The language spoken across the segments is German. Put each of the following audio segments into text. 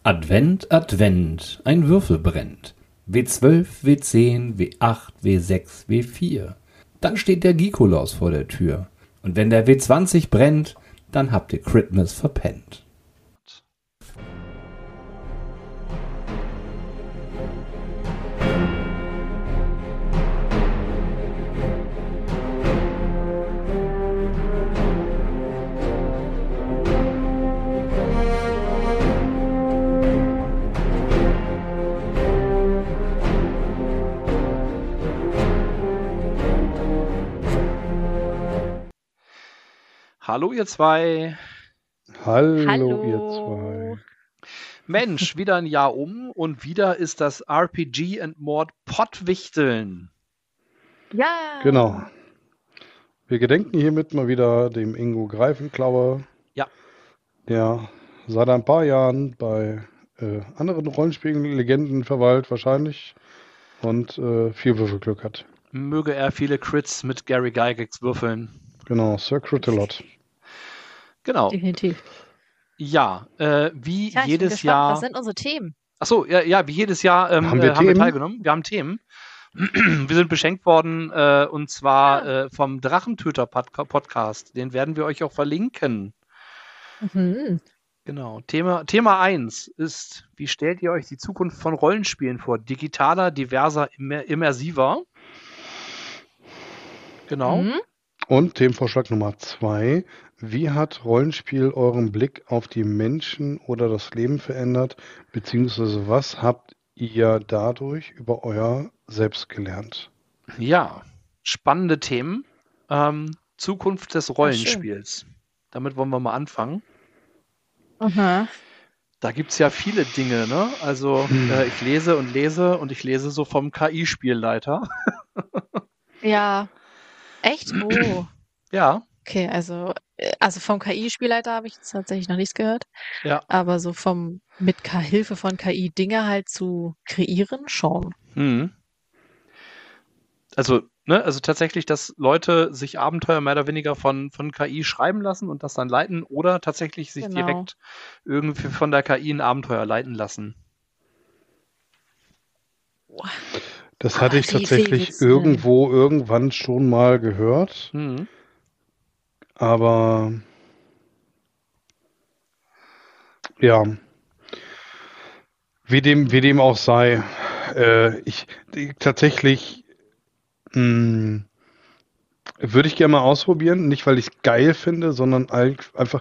Advent, Advent, ein Würfel brennt. W12, W10, W8, W6, W4. Dann steht der Gikolaus vor der Tür. Und wenn der W20 brennt, dann habt ihr Christmas verpennt. Hallo ihr zwei. Hallo. Ihr zwei. Mensch, wieder ein Jahr um und wieder ist das RPG and Mord Pottwichteln. Ja. Genau. Wir gedenken hiermit mal wieder dem Ingo Greifenklaue. Ja. Der seit ein paar Jahren bei anderen Rollenspielen-Legenden verweilt wahrscheinlich und viel Würfelglück hat. Möge er viele Crits mit Gary Gygax würfeln. Genau, Sir Critalot. Genau. Definitiv. Ja, wie Tja, ich bin jedes gespannt, Jahr. was sind unsere Themen? Achso, ja, wie jedes Jahr Haben wir haben wir Themen? teilgenommen. Wir haben Themen. Wir sind beschenkt worden und zwar vom Drachentöter-Podcast. Den werden wir euch auch verlinken. Mhm. Genau. Thema 1 ist, wie stellt ihr euch die Zukunft von Rollenspielen vor? Digitaler, diverser, immersiver. Genau. Mhm. Und Themenvorschlag Nummer 2. Wie hat Rollenspiel euren Blick auf die Menschen oder das Leben verändert? Beziehungsweise was habt ihr dadurch über euer Selbst gelernt? Ja, spannende Themen. Zukunft des Rollenspiels. Damit wollen wir mal anfangen. Aha. Da gibt es ja viele Dinge, ne? Also ich lese und lese und ich lese so vom KI-Spielleiter. Ja. Echt? Oh. Ja, Okay, also vom KI-Spielleiter habe ich jetzt tatsächlich noch nichts gehört. ja. Aber so mit Hilfe von KI Dinge halt zu kreieren, schon. Also tatsächlich, dass Leute sich Abenteuer mehr oder weniger von KI schreiben lassen und das dann leiten oder tatsächlich sich Genau. direkt irgendwie von der KI ein Abenteuer leiten lassen. Das Aber hatte ich wie tatsächlich willst du denn? irgendwann schon mal gehört, Mhm. aber ja, wie dem auch sei, tatsächlich würde ich gerne mal ausprobieren, nicht weil ich es geil finde, sondern einfach,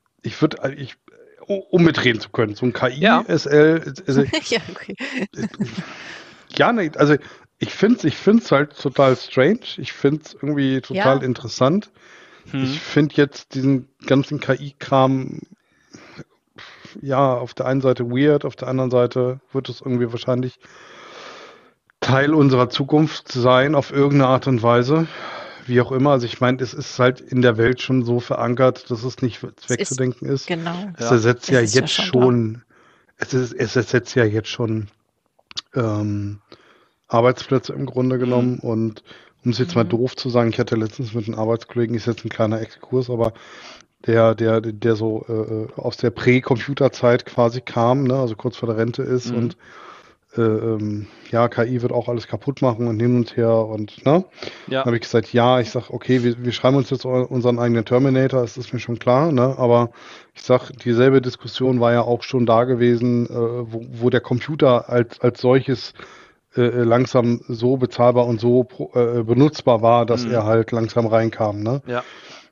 um mitreden zu können, so ein Ja. KI-SL, Ja, okay. ja, nee, also ich find's halt total strange. Ich find's irgendwie total Ja. interessant. Hm. Ich finde jetzt diesen ganzen KI-Kram, ja, auf der einen Seite weird, auf der anderen Seite wird es irgendwie wahrscheinlich Teil unserer Zukunft sein, auf irgendeine Art und Weise. Wie auch immer. Also ich meine, es ist halt in der Welt schon so verankert, dass es nicht wegzudenken ist. Genau. Es Ja. ersetzt ja Es ist ja jetzt schon schon, es ersetzt ja jetzt schon Arbeitsplätze im Grunde genommen. Und um es jetzt mal doof zu sagen, ich hatte letztens mit einem Arbeitskollegen, ist jetzt ein kleiner Exkurs, aber der so aus der Prä-Computerzeit quasi kam, ne, also kurz vor der Rente ist und ja, KI wird auch alles kaputt machen und hin und her und ne? Ja. Dann habe ich gesagt, ja, ich sag, okay, wir schreiben uns jetzt unseren eigenen Terminator, das ist mir schon klar, ne? Aber ich sag, dieselbe Diskussion war ja auch schon da gewesen, wo der Computer als solches langsam so bezahlbar und so benutzbar war, dass er halt langsam reinkam, ne? Ja.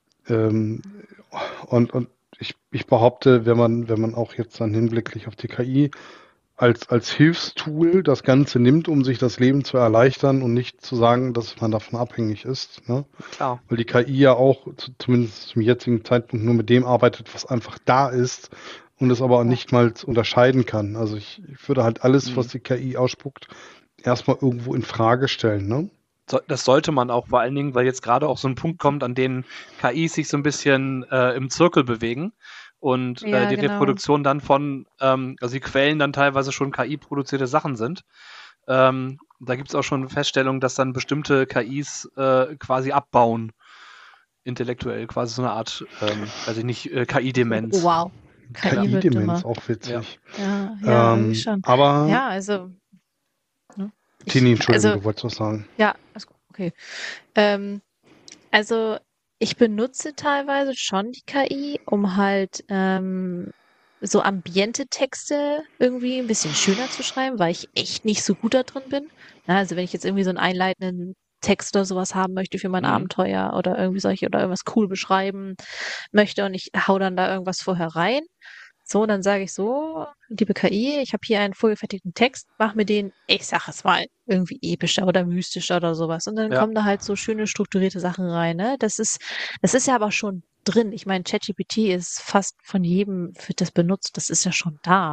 Und ich behaupte, wenn man auch jetzt dann hinblicklich auf die KI als Hilfstool das Ganze nimmt, um sich das Leben zu erleichtern und nicht zu sagen, dass man davon abhängig ist, ne? Klar. Weil die KI ja auch zumindest zum jetzigen Zeitpunkt nur mit dem arbeitet, was einfach da ist und es aber nicht mal unterscheiden kann. Also ich würde halt alles, was die KI ausspuckt, erstmal irgendwo in Frage stellen, ne? Das sollte man auch, vor allen Dingen, weil jetzt gerade auch so ein Punkt kommt, an dem KIs sich so ein bisschen im Zirkel bewegen und Ja, die genau. Reproduktion dann also die Quellen dann teilweise schon KI-produzierte Sachen sind. Da gibt es auch schon Feststellungen, dass dann bestimmte KIs quasi abbauen, intellektuell, quasi so eine Art, weiß ich nicht, KI-Demenz. Wow. KI wird KI-Demenz, dümmer. auch witzig. Ja, irgendwie schon. Aber, Ja, also, ne? Tini, Entschuldigung, Also, du wolltest was sagen. ja, okay. Also, ich benutze teilweise schon die KI, um halt so ambiente Texte irgendwie ein bisschen schöner zu schreiben, weil ich echt nicht so gut da drin bin. Na, also wenn ich jetzt irgendwie so einen einleitenden Text oder sowas haben möchte für mein Abenteuer oder irgendwie solche oder irgendwas cool beschreiben möchte und ich hau dann da irgendwas vorher rein. So, dann sage ich so, liebe KI, ich habe hier einen vorgefertigten Text, mach mir den, ich sag es mal, irgendwie epischer oder mystischer oder sowas. Und dann Ja. kommen da halt so schöne strukturierte Sachen rein, ne? Das ist ja aber schon drin. Ich meine, ChatGPT ist fast von jedem, wird das benutzt, das ist ja schon da.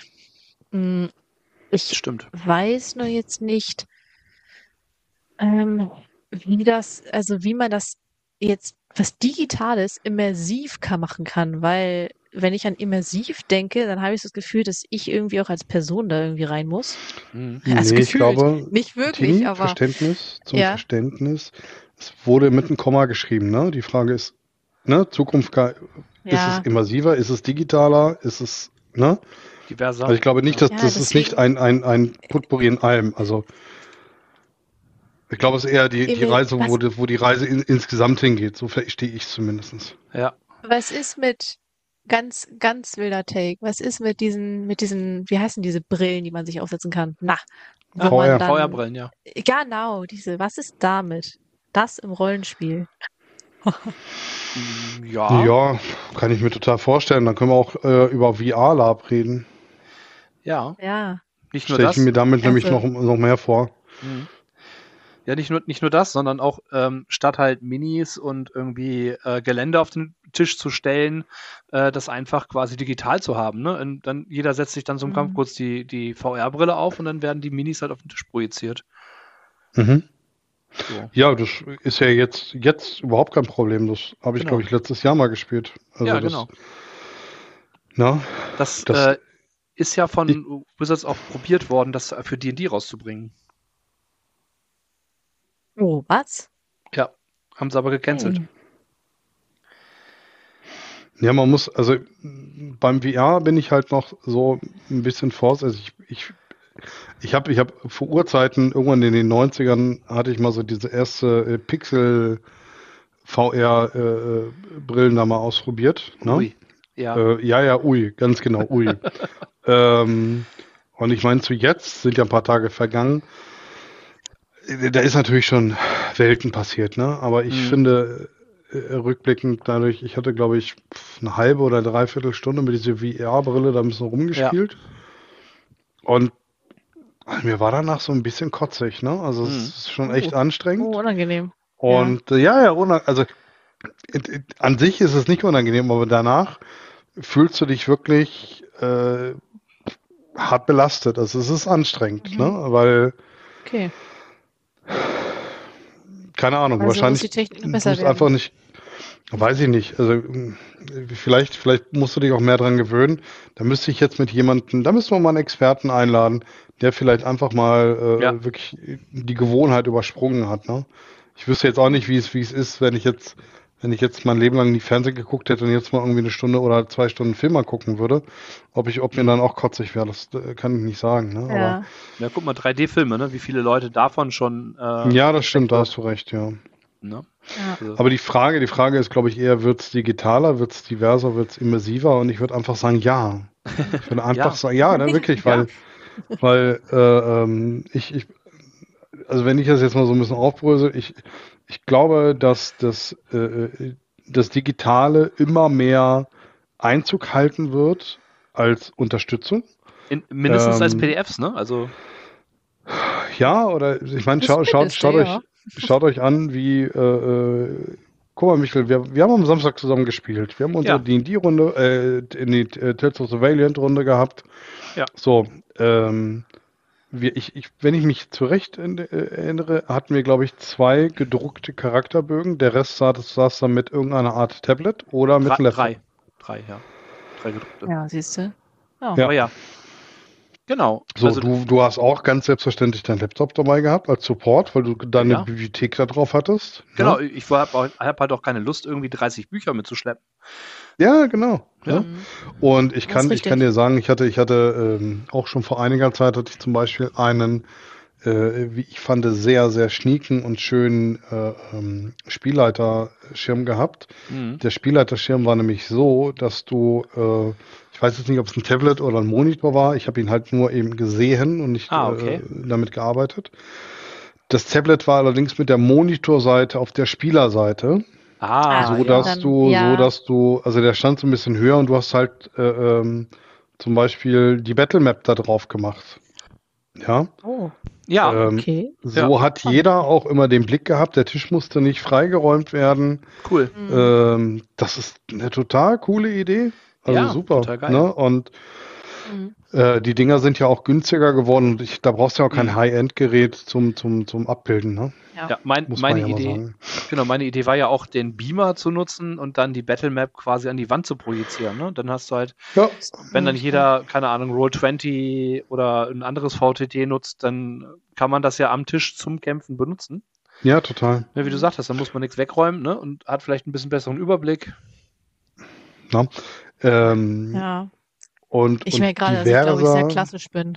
Ich Stimmt. weiß nur jetzt nicht, wie man das jetzt, was Digitales immersiv machen kann, weil wenn ich an immersiv denke, dann habe ich das Gefühl, dass ich irgendwie auch als Person da irgendwie rein muss. Also Nee, ich gefühlt. glaube, Nicht wirklich, Tini, aber zum ja. Verständnis. Es wurde mit einem Komma geschrieben, ne? Die Frage ist, ne, Zukunft, ist es Ja, immersiver, ist es digitaler, ist es, ne? Diverser. Also ich glaube nicht, dass Ja, das ist nicht deswegen- ein Potpourri in allem. Also ich glaube, es ist eher die Emil, Reise, was- wo die Reise insgesamt hingeht. So verstehe ich es zumindest. Ja. was ist mit ganz, ganz wilder Take? Was ist mit diesen, wie heißen diese Brillen, die man sich aufsetzen kann? Na, wo VR. man dann, Feuerbrillen, ja. genau, was ist damit? Das im Rollenspiel. Ja. Ja, kann ich mir total vorstellen. Dann können wir auch über VR-Lab reden. Ja. Ja, Nicht nur Stelle ich das. mir damit nämlich Also- noch mehr vor. Mhm. Ja, nicht nur das, sondern auch statt halt Minis und irgendwie Gelände auf den Tisch zu stellen, das einfach quasi digital zu haben. Ne? Und dann jeder setzt sich dann zum Kampf kurz die VR-Brille auf und dann werden die Minis halt auf den Tisch projiziert. Mhm. So. Ja, das ist ja jetzt überhaupt kein Problem. Das habe ich, Genau. glaube ich, letztes Jahr mal gespielt. Also Ja, das, genau. Na, Das Das- ist ja von Wizards auch probiert worden, das für D&D rauszubringen. Oh, was? Ja, haben sie aber gecancelt. Hm. ja, man muss, also beim VR bin ich halt noch so ein bisschen vorsichtig. Ich habe vor Urzeiten, irgendwann in den 90ern, hatte ich mal so diese erste Pixel VR-Brillen da mal ausprobiert. Ne? Ui. Ja. Ui, ganz genau, ui. Und ich meine, zu jetzt sind ja ein paar Tage vergangen. Da ist natürlich schon Welten passiert, ne? Aber ich finde, rückblickend dadurch, ich hatte, glaube ich, eine halbe oder dreiviertel Stunde mit dieser VR-Brille da ein bisschen rumgespielt. Und mir war danach so ein bisschen kotzig, ne? Also es ist schon echt anstrengend. Oh, unangenehm. Und also an sich ist es nicht unangenehm, aber danach fühlst du dich wirklich hart belastet. Also es ist anstrengend, ne? Weil, Okay. keine Ahnung, Also muss wahrscheinlich die Technik du besser es werden. einfach nicht, weiß ich nicht. Also vielleicht musst du dich auch mehr dran gewöhnen. Da müsste wir mal einen Experten einladen, der vielleicht einfach mal Ja. wirklich die Gewohnheit übersprungen hat, ne? Ich wüsste jetzt auch nicht, wie es ist, wenn ich jetzt mein Leben lang nie Fernsehen geguckt hätte und jetzt mal irgendwie eine Stunde oder 2 Stunden Film mal gucken würde, ob mir dann auch kotzig wäre, das kann ich nicht sagen, ne? Ja. Ja, guck mal, 3D-Filme, ne? Wie viele Leute davon schon. Ja, das stimmt, da hast du recht, ja. Ne? Ja. Also, Aber die Frage ist, glaube ich, eher, wird es digitaler, wird es diverser, wird es immersiver? Und ich würde einfach sagen, ja. Ich würde einfach Ja. sagen, ja, ne, wirklich, Ja. weil also wenn ich das jetzt mal so ein bisschen aufbrösel, ich glaube, dass das Digitale immer mehr Einzug halten wird als Unterstützung. mindestens als Ähm, PDFs, ne? Also, Ja, oder ich meine, Das schaut Mindeste, euch, ja. schaut euch an, wie guck mal, Michael, wir haben am Samstag zusammen gespielt. Wir haben unsere Ja. D&D-Runde, in die Tales of the Valiant-Runde gehabt. Ja. So, wenn ich mich zurecht erinnere, hatten wir, glaube ich, 2 gedruckte Charakterbögen. Der Rest saß dann mit irgendeiner Art Tablet oder mit einem Laptop. drei, ja. 3 gedruckte. Ja, siehst du. Ja. Ja. Aber ja. Genau. So, also, du hast auch ganz selbstverständlich deinen Laptop dabei gehabt als Support, weil du deine Ja. Bibliothek da drauf hattest. genau, Ne? ich hab halt auch keine Lust, irgendwie 30 Bücher mitzuschleppen. Ja, genau. Ja. Ne? Und ich Das ist kann richtig. dir sagen, ich hatte auch schon vor einiger Zeit hatte ich zum Beispiel einen, wie ich fand, sehr, sehr schnieken und schönen Spielleiterschirm gehabt. Mhm. Der Spielleiterschirm war nämlich so, dass du, ich weiß jetzt nicht, ob es ein Tablet oder ein Monitor war, ich habe ihn halt nur eben gesehen und nicht Okay. damit gearbeitet. Das Tablet war allerdings mit der Monitorseite auf der Spielerseite. Ah, So ja. dass dann, also der stand so ein bisschen höher und du hast halt zum Beispiel die Battlemap da drauf gemacht. Ja. Oh, Ja, okay. So hat jeder auch immer den Blick gehabt, der Tisch musste nicht freigeräumt werden. cool. Das ist eine total coole Idee. Also Ja, super. total geil. Ne? Und die Dinger sind ja auch günstiger geworden und da brauchst du ja auch kein High-End-Gerät zum Abbilden. Ne? Ja, Muss man meine ja mal Idee, sagen. genau, meine Idee war ja auch, den Beamer zu nutzen und dann die Battlemap quasi an die Wand zu projizieren. Ne? Dann hast du halt, Ja, wenn dann jeder, keine Ahnung, Roll20 oder ein anderes VTT nutzt, dann kann man das ja am Tisch zum Kämpfen benutzen. ja, total. Ja, wie du sagtest, dann muss man nichts wegräumen, ne? Und hat vielleicht ein bisschen besseren Überblick. Ne? Ja. Und Ich merke gerade, dass ich, glaube ich, sehr diverser- klassisch bin.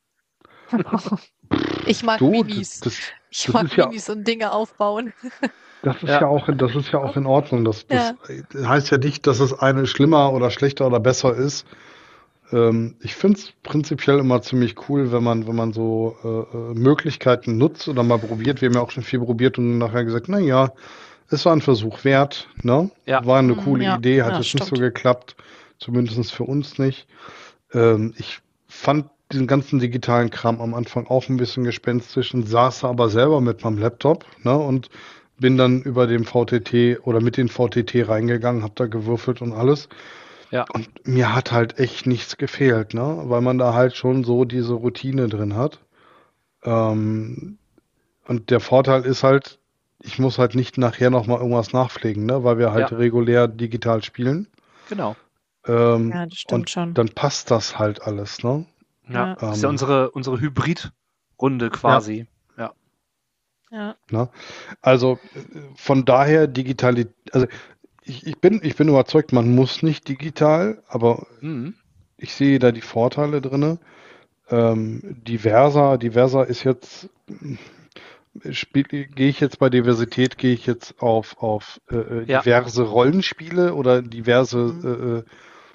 Ich mag Du, Minis. das Ich das mag ist ja- Minis und Dinge aufbauen. Das ist Ja. das ist ja auch in Ordnung. Das Ja. heißt ja nicht, dass es eine schlimmer oder schlechter oder besser ist. Ich finde es prinzipiell immer ziemlich cool, wenn man so Möglichkeiten nutzt oder mal probiert. Wir haben ja auch schon viel probiert und nachher gesagt, na ja, es war ein Versuch wert. Ne? Ja. War eine coole Ja. Idee, hat Ja, jetzt nicht so stimmt. geklappt. Zumindest für uns nicht. Ich fand diesen ganzen digitalen Kram am Anfang auch ein bisschen gespenstisch und saß da aber selber mit meinem Laptop, ne, und bin dann über dem VTT oder mit den VTT reingegangen, hab da gewürfelt und alles. Ja. Und mir hat halt echt nichts gefehlt, ne, weil man da halt schon so diese Routine drin hat. Und der Vorteil ist halt, ich muss halt nicht nachher nochmal irgendwas nachpflegen, ne, weil wir halt Ja. regulär digital spielen. Genau. Ja, das stimmt Und schon. dann passt das halt alles, ne? Ja. Ja. Das ist ja unsere Hybrid-Runde quasi. Ja. Ne? Also von daher also ich bin überzeugt, man muss nicht digital, aber Mhm. ich sehe da die Vorteile drinne. Diverser ist jetzt, gehe ich jetzt bei Diversität, gehe ich jetzt auf Ja. diverse Rollenspiele oder diverse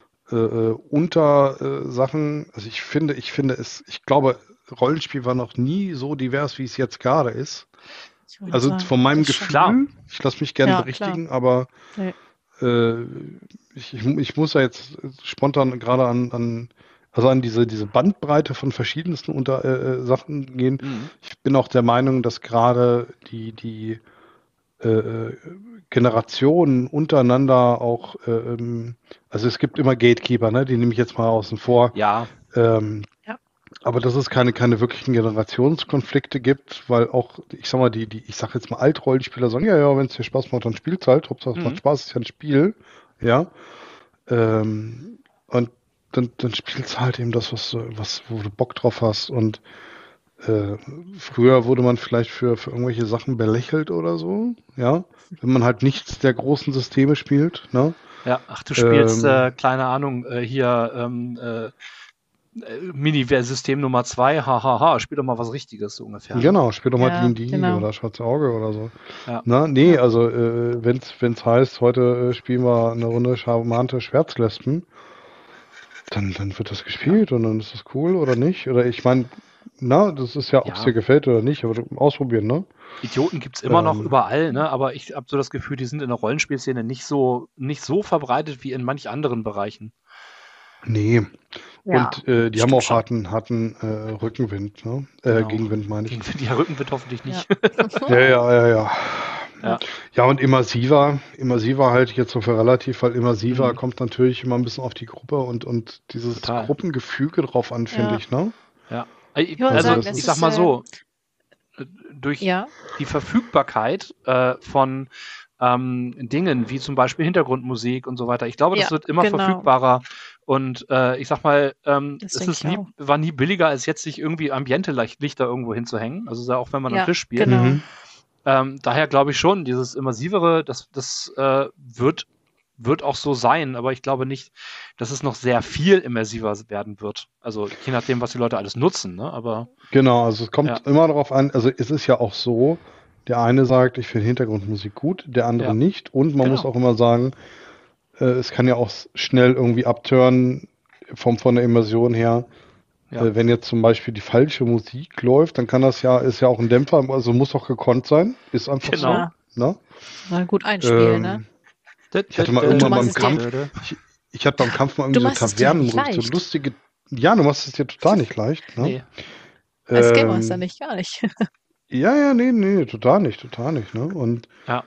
Untersachen. Also ich glaube, Rollenspiel war noch nie so divers, wie es jetzt gerade ist. Ich wollte Also sagen, von meinem das Gefühl, Klar. ich lasse mich gerne Ja, berichtigen, aber Nee. ich muss ja jetzt spontan gerade an diese Bandbreite von verschiedensten Sachen gehen. Mhm. Ich bin auch der Meinung, dass gerade die Generationen untereinander auch, also es gibt immer Gatekeeper, ne? Die nehme ich jetzt mal außen vor. Ja. Ja. Aber dass es keine wirklichen Generationskonflikte gibt, weil auch, ich sag mal, ich sag jetzt mal Altrollenspieler sagen, ja, wenn es dir Spaß macht, dann spielt's halt. Hauptsache es macht Spaß, ist ja ein Spiel. Ja. Und dann spielst du halt eben das, wo du Bock drauf hast. Und früher wurde man vielleicht für irgendwelche Sachen belächelt oder so, ja. Wenn man halt nichts der großen Systeme spielt, ne? Ja, ach, du spielst, keine Ahnung, hier Mini-System Nummer 2, hahaha, spiel doch mal was Richtiges, so ungefähr. Genau, spiel doch mal Ja, D&D genau. oder Schwarze Auge oder so. Ja. Na, nee, also wenn's heißt, heute spielen wir eine Runde charmante Schwärzlespen, dann wird das gespielt und dann ist das cool oder nicht. Oder ich meine, das ist ja, ob es Ja. dir gefällt oder nicht, aber ausprobieren, ne? Idioten gibt's immer noch Ähm. überall, ne? Aber ich habe so das Gefühl, die sind in der Rollenspielszene nicht so verbreitet wie in manch anderen Bereichen. Nee. Ja, Und die haben stimmt auch schon. harten Rückenwind, ne? Genau. Gegenwind meine ich. Ja, Rückenwind hoffentlich nicht. Ja. Ja. Ja, und immersiver halte ich jetzt so für relativ, weil immersiver Mhm. kommt natürlich immer ein bisschen auf die Gruppe und dieses Total. Gruppengefüge drauf an, finde Ja. ich, ne? Ja. wollte Also sagen, ich das sag ist, mal so, durch Ja. die Verfügbarkeit von Dingen wie zum Beispiel Hintergrundmusik und so weiter. Ich glaube, das Ja, wird immer genau. verfügbarer und ich sag mal, Das es denke ich auch. war nie billiger, als jetzt sich irgendwie Ambiente-Lichter irgendwo hinzuhängen. Also auch wenn man Ja, am Tisch spielt. genau. Mhm. Daher glaube ich schon, dieses Immersivere, das wird wird auch so sein, aber ich glaube nicht, dass es noch sehr viel immersiver werden wird. Also je nachdem, was die Leute alles nutzen, ne? Aber Genau, also es kommt Ja. immer darauf an, also es ist ja auch so, der eine sagt, ich finde Hintergrundmusik gut, der andere Ja. nicht. Und man Genau. muss auch immer sagen, es kann ja auch schnell irgendwie abtören von der Immersion her. Ja. Wenn jetzt zum Beispiel die falsche Musik läuft, dann kann das ja, ist ja auch ein Dämpfer, also muss auch gekonnt sein. Ist einfach Genau. so. Ne? Mal gut einspielen, ne? Ich hatte mal Du irgendwann machst beim es dir- Kampf, ich hatte beim Kampf mal Du irgendwie so machst es dir nicht Tavernenmusik, so leicht. lustige, ja, du machst es dir total nicht leicht. Ne? Nee. Als Game Ähm, Master nicht, gar nicht. Ja, nee, total nicht, ne? Und Ja.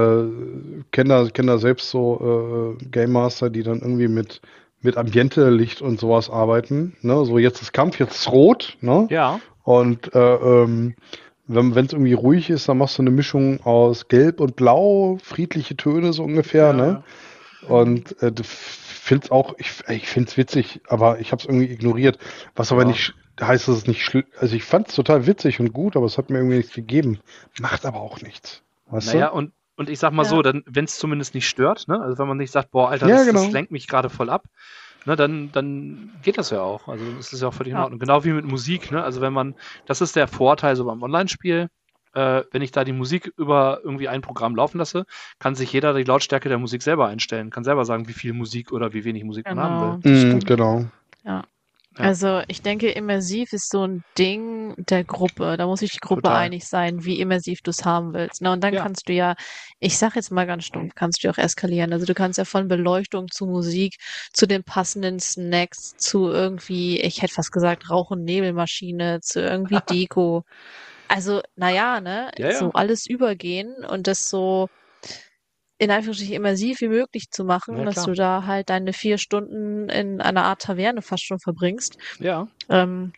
kenn da selbst so Game Master, die dann irgendwie mit Ambiente-Licht und sowas arbeiten. Ne? So jetzt ist Kampf, jetzt ist Rot, ne? Ja. Und wenn es irgendwie ruhig ist, dann machst du eine Mischung aus Gelb und Blau, friedliche Töne so ungefähr, Ja, ne? Und du find's auch, ich find's witzig, aber ich habe es irgendwie ignoriert. Was aber Ja. nicht heißt, dass es nicht also ich fand's total witzig und gut, aber es hat mir irgendwie nichts gegeben. Macht aber auch nichts. Weißt Naja, du? und ich sag mal Ja. so, dann, wenn es zumindest nicht stört, ne? Also wenn man nicht sagt, boah, Alter, Ja, das genau. lenkt mich gerade voll ab, ne, dann geht das ja auch. Also das ist ja auch völlig in Ja. Ordnung. Genau wie mit Musik, ne? Also wenn man, das ist der Vorteil so beim Online-Spiel, wenn ich da die Musik über irgendwie ein Programm laufen lasse, kann sich jeder die Lautstärke der Musik selber einstellen, kann selber sagen, wie viel Musik oder wie wenig Musik man haben Genau, will. das stimmt. Genau. Ja. Ja. Also ich denke, immersiv ist so ein Ding der Gruppe. Da muss sich die Gruppe Total. einig sein, wie immersiv du es haben willst. Ne? Und dann Ja. kannst du ja, ich sag jetzt mal ganz stumpf, kannst du auch eskalieren. Also du kannst ja von Beleuchtung zu Musik, zu den passenden Snacks, zu irgendwie, ich hätte fast gesagt, Rauch- und Nebelmaschine, zu irgendwie Deko. Also, naja, ne? Ja, ja. So alles übergehen und das so in Anführungsstrichen immersiv wie möglich zu machen, Ja, dass klar. du da halt deine 4 Stunden in einer Art Taverne fast schon verbringst. Ja. Ne?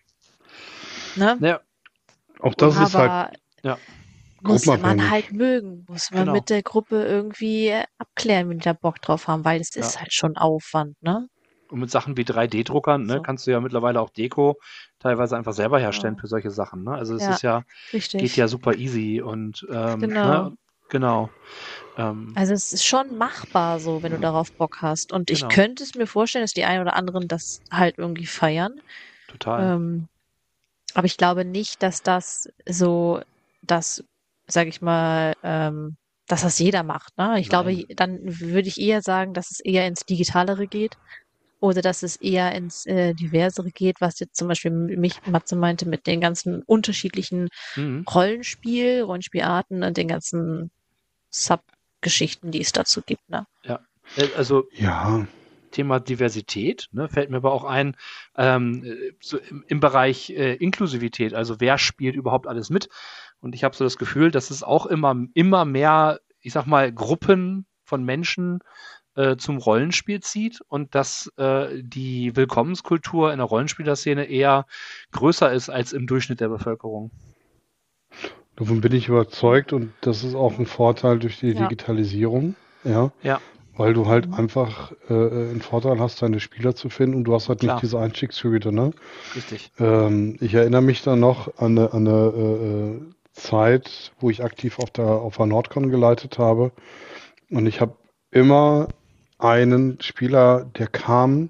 Ja. Auch das ist halt Aber Ja. muss man gruppenabhängig. halt mögen, muss man Genau. mit der Gruppe irgendwie abklären, wenn die da Bock drauf haben, weil es ist Ja. halt schon Aufwand, ne? Und mit Sachen wie 3D-Druckern, ne, So. kannst du ja mittlerweile auch Deko teilweise einfach selber herstellen Ja. für solche Sachen. Ne? Also es Ja, ist ja, richtig. geht ja super easy und Genau. ne, genau. Also es ist schon machbar so, wenn du darauf Bock hast. Und ich Genau. könnte es mir vorstellen, dass die einen oder anderen das halt irgendwie feiern. Total. Aber ich glaube nicht, dass das so, das, sag ich mal, dass das jeder macht, ne? Ich glaube, Nein. dann würde ich eher sagen, dass es eher ins Digitalere geht oder dass es eher ins Diversere geht, was jetzt zum Beispiel Matze meinte, mit den ganzen unterschiedlichen Mhm. Rollenspielarten und den ganzen Sub-Geschichten, die es dazu gibt, ne? Ja. Also Ja, Thema Diversität, ne, fällt mir aber auch ein, so im Bereich Inklusivität, also wer spielt überhaupt alles mit? Und ich habe so das Gefühl, dass es auch immer mehr, ich sag mal, Gruppen von Menschen zum Rollenspiel zieht und dass die Willkommenskultur in der Rollenspielerszene eher größer ist als im Durchschnitt der Bevölkerung. davon bin ich überzeugt und das ist auch ein Vorteil durch die Ja. Digitalisierung, ja, Ja, weil du halt einfach einen Vorteil hast, deine Spieler zu finden und du hast halt Klar. nicht diese Einstiegshürde, ne? richtig. Ich erinnere mich dann noch an eine Zeit, wo ich aktiv auf der Nordcon geleitet habe und ich habe immer einen Spieler, der kam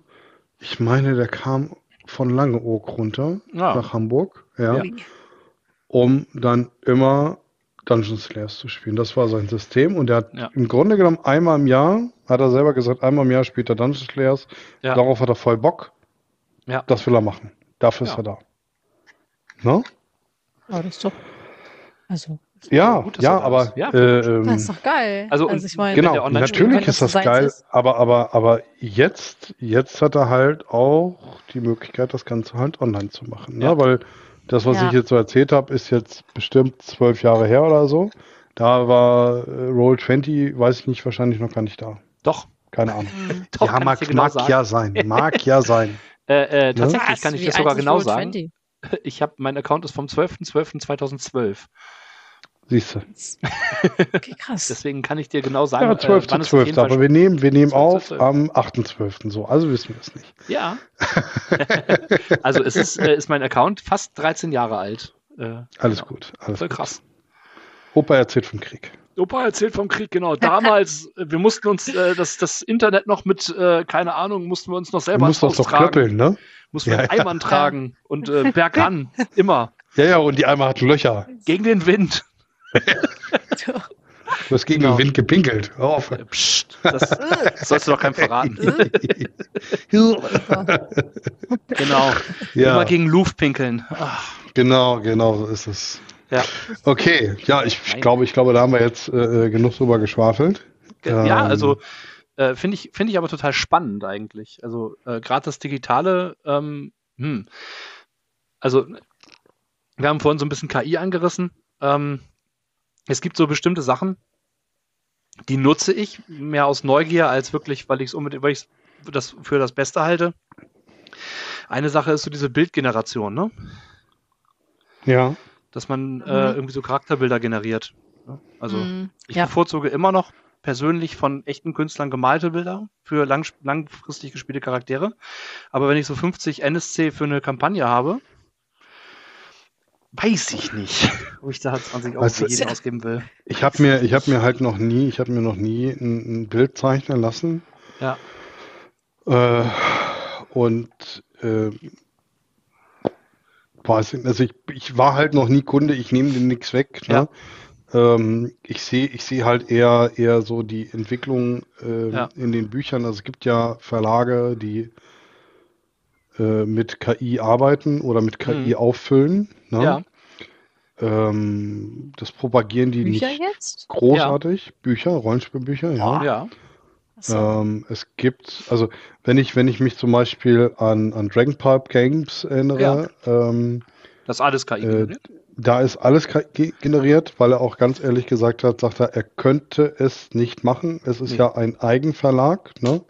von Langeoog runter Ja. nach Hamburg, ja, Ja. um dann immer Dungeon Slayers zu spielen. Das war sein System und er hat Ja. im Grunde genommen einmal im Jahr, hat er selber gesagt, einmal im Jahr spielt er Dungeon Slayers. Ja. Darauf hat er voll Bock. Ja. Das will er machen. Dafür ist Ja. er da. Ne? Aber das ist doch, also, Ja, gut, dass er ja, da aber ist. Ja, voll das ist doch geil. Also, und ich meine, wenn genau, der Online-Spiel natürlich wenn ist das das seins geil, ist. aber jetzt hat er halt auch die Möglichkeit, das Ganze halt online zu machen. Ne? Ja. Weil das, was Ja. ich jetzt so erzählt habe, ist jetzt bestimmt 12 Jahre her oder so. Da war Roll20, weiß ich nicht, wahrscheinlich noch gar nicht da. doch, Keine Ahnung. doch, Ja, kann ich mag dir genau sagen. ja sein. Mag ja sein. Tatsächlich Was? kann ich Wie das alt sogar ist genau Roll20? sagen. Mein Account ist vom 12.12.2012. Siehst du. Okay, krass. Deswegen kann ich dir genau sagen, Ja, 12 zu wann es auf 12. jeden Fall Aber wir nehmen 12 zu auf 12. am 8.12. so. Also wissen wir es nicht. Ja. Also es ist mein Account fast 13 Jahre alt. Alles genau. gut. Alles Voll gut. krass. Opa erzählt vom Krieg. Opa erzählt vom Krieg, genau. Damals, wir mussten uns das Internet noch mit, keine Ahnung, mussten wir uns noch Du selber musst das ins doch Haus tragen. klöppeln, ne? Mussten wir Ja, in Eimern tragen und bergan, immer. Ja, und die Eimer hatten Löcher. Gegen den Wind. Du hast gegen Genau. den Wind gepinkelt. Hör auf. Psst, das sollst du doch keinem verraten. Genau. Ja. Immer gegen Luft pinkeln. Ach, Genau, so ist es. ja. Okay, ja, ich Nein. glaube, da haben wir jetzt genug drüber geschwafelt. Ja, also finde ich aber total spannend eigentlich. Also gerade das Digitale, also wir haben vorhin so ein bisschen KI angerissen. Es gibt so bestimmte Sachen, die nutze ich mehr aus Neugier als wirklich, weil ich das für das Beste halte. Eine Sache ist so diese Bildgeneration, ne? Ja, Dass man irgendwie so Charakterbilder generiert. Ne? Also ich ja. bevorzuge immer noch persönlich von echten Künstlern gemalte Bilder für langfristig gespielte Charaktere. Aber wenn ich so 50 NSC für eine Kampagne habe, weiß ich nicht, ob ich da 20 Euro für jeden ausgeben will. ich habe mir halt noch nie ein Bild zeichnen lassen. Ja. Und weiß nicht, also ich war halt noch nie Kunde, ich nehme dem nichts weg. Ne? Ich sehe halt eher so die Entwicklung in den Büchern. Also es gibt ja Verlage, die mit KI arbeiten oder mit KI auffüllen. Ne? Ja. Das propagieren die Bücher nicht jetzt? großartig. Bücher, Rollenspielbücher, ja. Ja. Achso. Es gibt, also wenn ich mich zum Beispiel an Dragonpulp Games erinnere, Das ist alles KI generiert. da ist alles generiert, weil er auch ganz ehrlich gesagt hat, sagt er könnte es nicht machen. Es ist ja ein Eigenverlag, ne?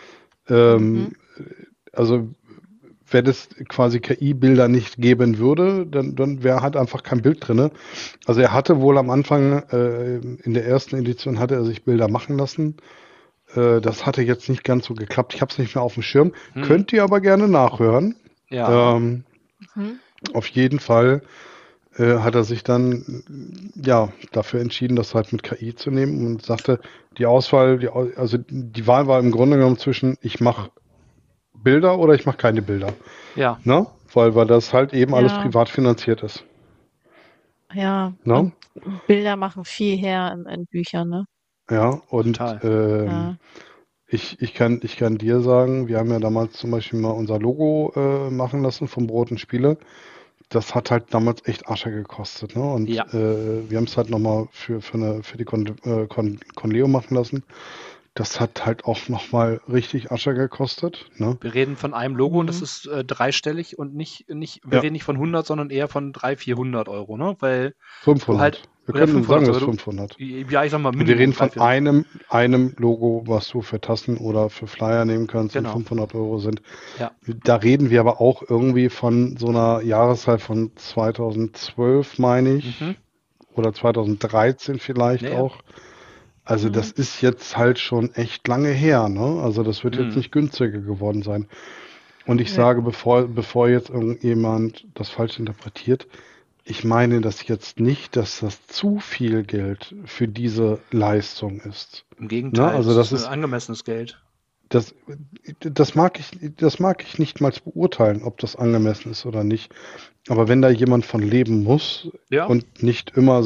Also wenn es quasi KI-Bilder nicht geben würde, dann wäre halt einfach kein Bild drin. Also er hatte wohl am Anfang, in der ersten Edition hatte er sich Bilder machen lassen. Das hatte jetzt nicht ganz so geklappt. Ich habe es nicht mehr auf dem Schirm. Könnt ihr aber gerne nachhören. Ja. Auf jeden Fall hat er sich dann dafür entschieden, das halt mit KI zu nehmen und sagte, die Wahl war im Grunde genommen zwischen ich mache Bilder oder ich mache keine Bilder. Ja. Ne? Weil das halt eben alles Ja. privat finanziert ist. Ja. Ne? Und Bilder machen viel her in Büchern, ne? Ja, und Ja. ich kann dir sagen, wir haben ja damals zum Beispiel mal unser Logo machen lassen vom Brot und Spiele. Das hat halt damals echt Asche gekostet, ne? Und Ja. wir haben es halt nochmal für die Conleo machen lassen. Das hat halt auch nochmal richtig Asche gekostet, ne? Wir reden von einem Logo und das ist dreistellig und wir reden nicht von 100, sondern eher von 300, 400 Euro, ne? Weil 500. halt- wir oder können 500, sagen, es ist also 500. ja, ich sag mal Wir Minimum reden von 300, 400. einem Logo, was du für Tassen oder für Flyer nehmen kannst, Genau. und 500 Euro sind. Ja. Da reden wir aber auch irgendwie von so einer Jahreszeit von 2012, meine ich, oder 2013 vielleicht Ja. auch. Also das ist jetzt halt schon echt lange her, ne? Also das wird jetzt nicht günstiger geworden sein. Und ich sage, bevor jetzt irgendjemand das falsch interpretiert, ich meine das jetzt nicht, dass das zu viel Geld für diese Leistung ist. Im Gegenteil, Ne? Also das ist angemessenes Geld. das mag ich nicht mal beurteilen, ob das angemessen ist oder nicht. Aber wenn da jemand von leben muss Ja. und nicht immer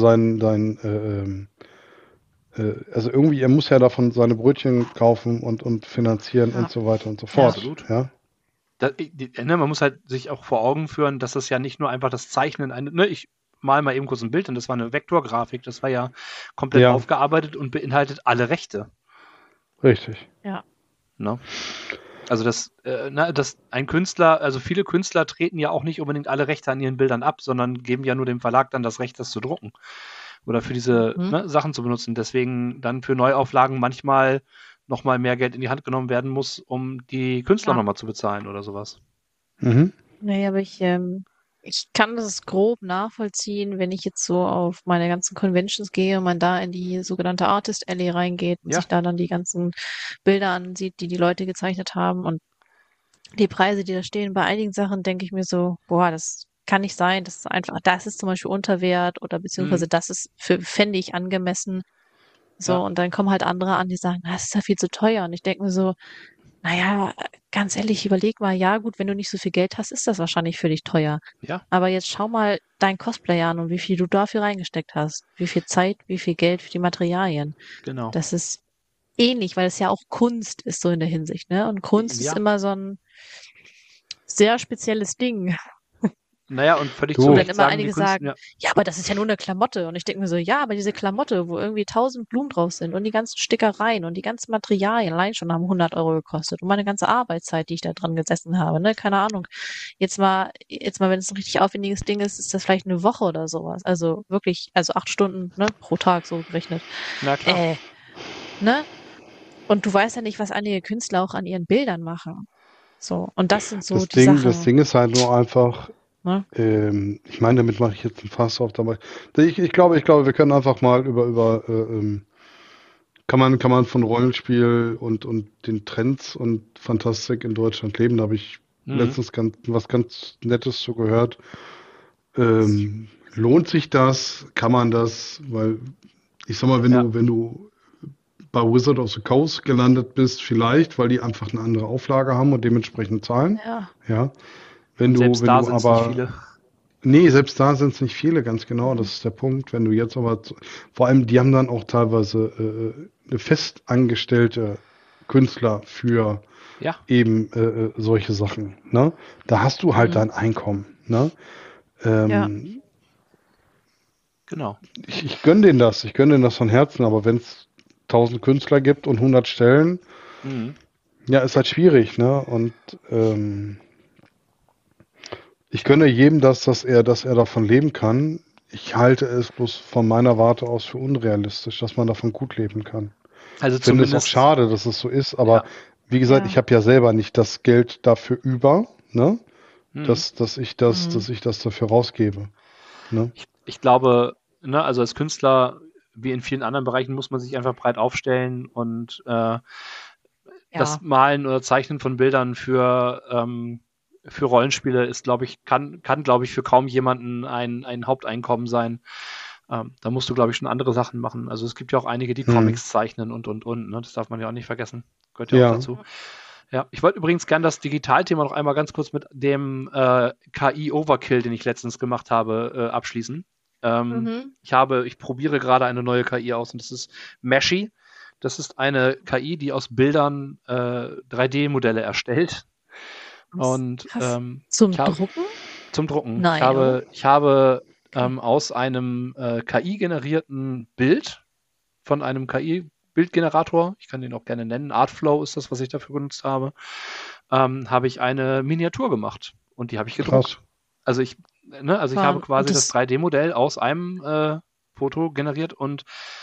also irgendwie, er muss ja davon seine Brötchen kaufen und finanzieren und so weiter und so fort. absolut. Ja? Man muss halt sich auch vor Augen führen, dass das ja nicht nur einfach das Zeichnen, ich mal eben kurz ein Bild und das war eine Vektorgrafik, das war ja komplett Ja. aufgearbeitet und beinhaltet alle Rechte. Richtig. Ja. Ne? Also dass ein Künstler, also viele Künstler treten ja auch nicht unbedingt alle Rechte an ihren Bildern ab, sondern geben ja nur dem Verlag dann das Recht, das zu drucken oder für diese Sachen zu benutzen. Deswegen dann für Neuauflagen manchmal nochmal mehr Geld in die Hand genommen werden muss, um die Künstler nochmal zu bezahlen oder sowas. Mhm. Naja, aber ich kann das grob nachvollziehen, wenn ich jetzt so auf meine ganzen Conventions gehe und man da in die sogenannte Artist Alley reingeht und Ja. sich da dann die ganzen Bilder ansieht, die Leute gezeichnet haben und die Preise, die da stehen. Bei einigen Sachen denke ich mir so, boah, das kann nicht sein, das ist einfach, das ist zum Beispiel Unterwert oder beziehungsweise das ist fände ich angemessen. So, Ja. und dann kommen halt andere an, die sagen, das ist ja viel zu teuer. Und ich denke mir so, naja, ganz ehrlich, überleg mal, ja gut, wenn du nicht so viel Geld hast, ist das wahrscheinlich für dich teuer. Ja, Aber jetzt schau mal dein Cosplay an und wie viel du dafür reingesteckt hast. Wie viel Zeit, wie viel Geld für die Materialien. genau. Das ist ähnlich, weil es ja auch Kunst ist so in der Hinsicht, ne? Und Kunst ist Ja. immer so ein sehr spezielles Ding. Naja, und völlig Du. zu Wo dann Recht immer sagen die einige Künstler, sagen, ja, aber das ist ja nur eine Klamotte. Und ich denke mir so, ja, aber diese Klamotte, wo irgendwie 1000 Blumen drauf sind und die ganzen Stickereien und die ganzen Materialien allein schon haben 100 Euro gekostet. Und meine ganze Arbeitszeit, die ich da dran gesessen habe, ne, keine Ahnung. Jetzt mal, wenn es ein richtig aufwendiges Ding ist, ist das vielleicht eine Woche oder sowas. Also wirklich, also 8 Stunden, ne, pro Tag so gerechnet. na klar. Ne? Und du weißt ja nicht, was einige Künstler auch an ihren Bildern machen. So. Und das sind so Das die Ding Sachen, ist halt nur einfach, ne? ich meine, damit mache ich jetzt ein Fass auf dabei. Ich glaube, wir können einfach mal kann man von Rollenspiel und den Trends und Fantastik in Deutschland leben. Da habe ich letztens was ganz Nettes zu gehört. Lohnt sich das? Kann man das? Weil, ich sag mal, Ja. wenn du bei Wizard of the Coast gelandet bist, vielleicht, weil die einfach eine andere Auflage haben und dementsprechend zahlen. Ja. Ja. Wenn Selbst du da sind es nicht aber, viele. nee, selbst da sind es nicht viele, ganz genau, das ist der Punkt. Wenn du jetzt aber, vor allem, die haben dann auch teilweise eine festangestellte Künstler für Ja, eben solche Sachen. Ne? Da hast du halt Mhm. dein Einkommen. Ne? Ja. genau. Ich gönne denen das, von Herzen, aber wenn es 1000 Künstler gibt und 100 Stellen, Mhm. ja, ist halt schwierig, ne? Und ich gönne jedem das, dass er davon leben kann. Ich halte es bloß von meiner Warte aus für unrealistisch, dass man davon gut leben kann. Also Ich finde es auch zumindest, schade, dass es so ist, aber ja. wie gesagt, Ja. ich habe ja selber nicht das Geld dafür über, ne? Mhm. Dass ich das dafür rausgebe. Ne? Ich glaube, ne, also als Künstler, wie in vielen anderen Bereichen, muss man sich einfach breit aufstellen und das Ja. Malen oder Zeichnen von Bildern für Rollenspiele ist, glaube ich, kann glaube ich, für kaum jemanden ein Haupteinkommen sein. Da musst du, glaube ich, schon andere Sachen machen. Also es gibt ja auch einige, die Comics zeichnen und. Ne? Das darf man ja auch nicht vergessen. Gehört ja auch Ja. dazu. Ja, ich wollte übrigens gerne das Digitalthema noch einmal ganz kurz mit dem KI-Overkill, den ich letztens gemacht habe, abschließen. Mhm. Ich probiere gerade eine neue KI aus und das ist Meshy. Das ist eine KI, die aus Bildern 3D-Modelle erstellt. Und Krass. Zum ich hab- Drucken? zum Drucken. Nein, Ich habe Okay. aus einem KI-generierten Bild von einem KI-Bildgenerator, ich kann den auch gerne nennen, Artflow ist das, was ich dafür genutzt habe, habe ich eine Miniatur gemacht und die habe ich gedruckt. Krass. Also ich habe Und quasi das das, 3D-Modell aus einem Foto generiert und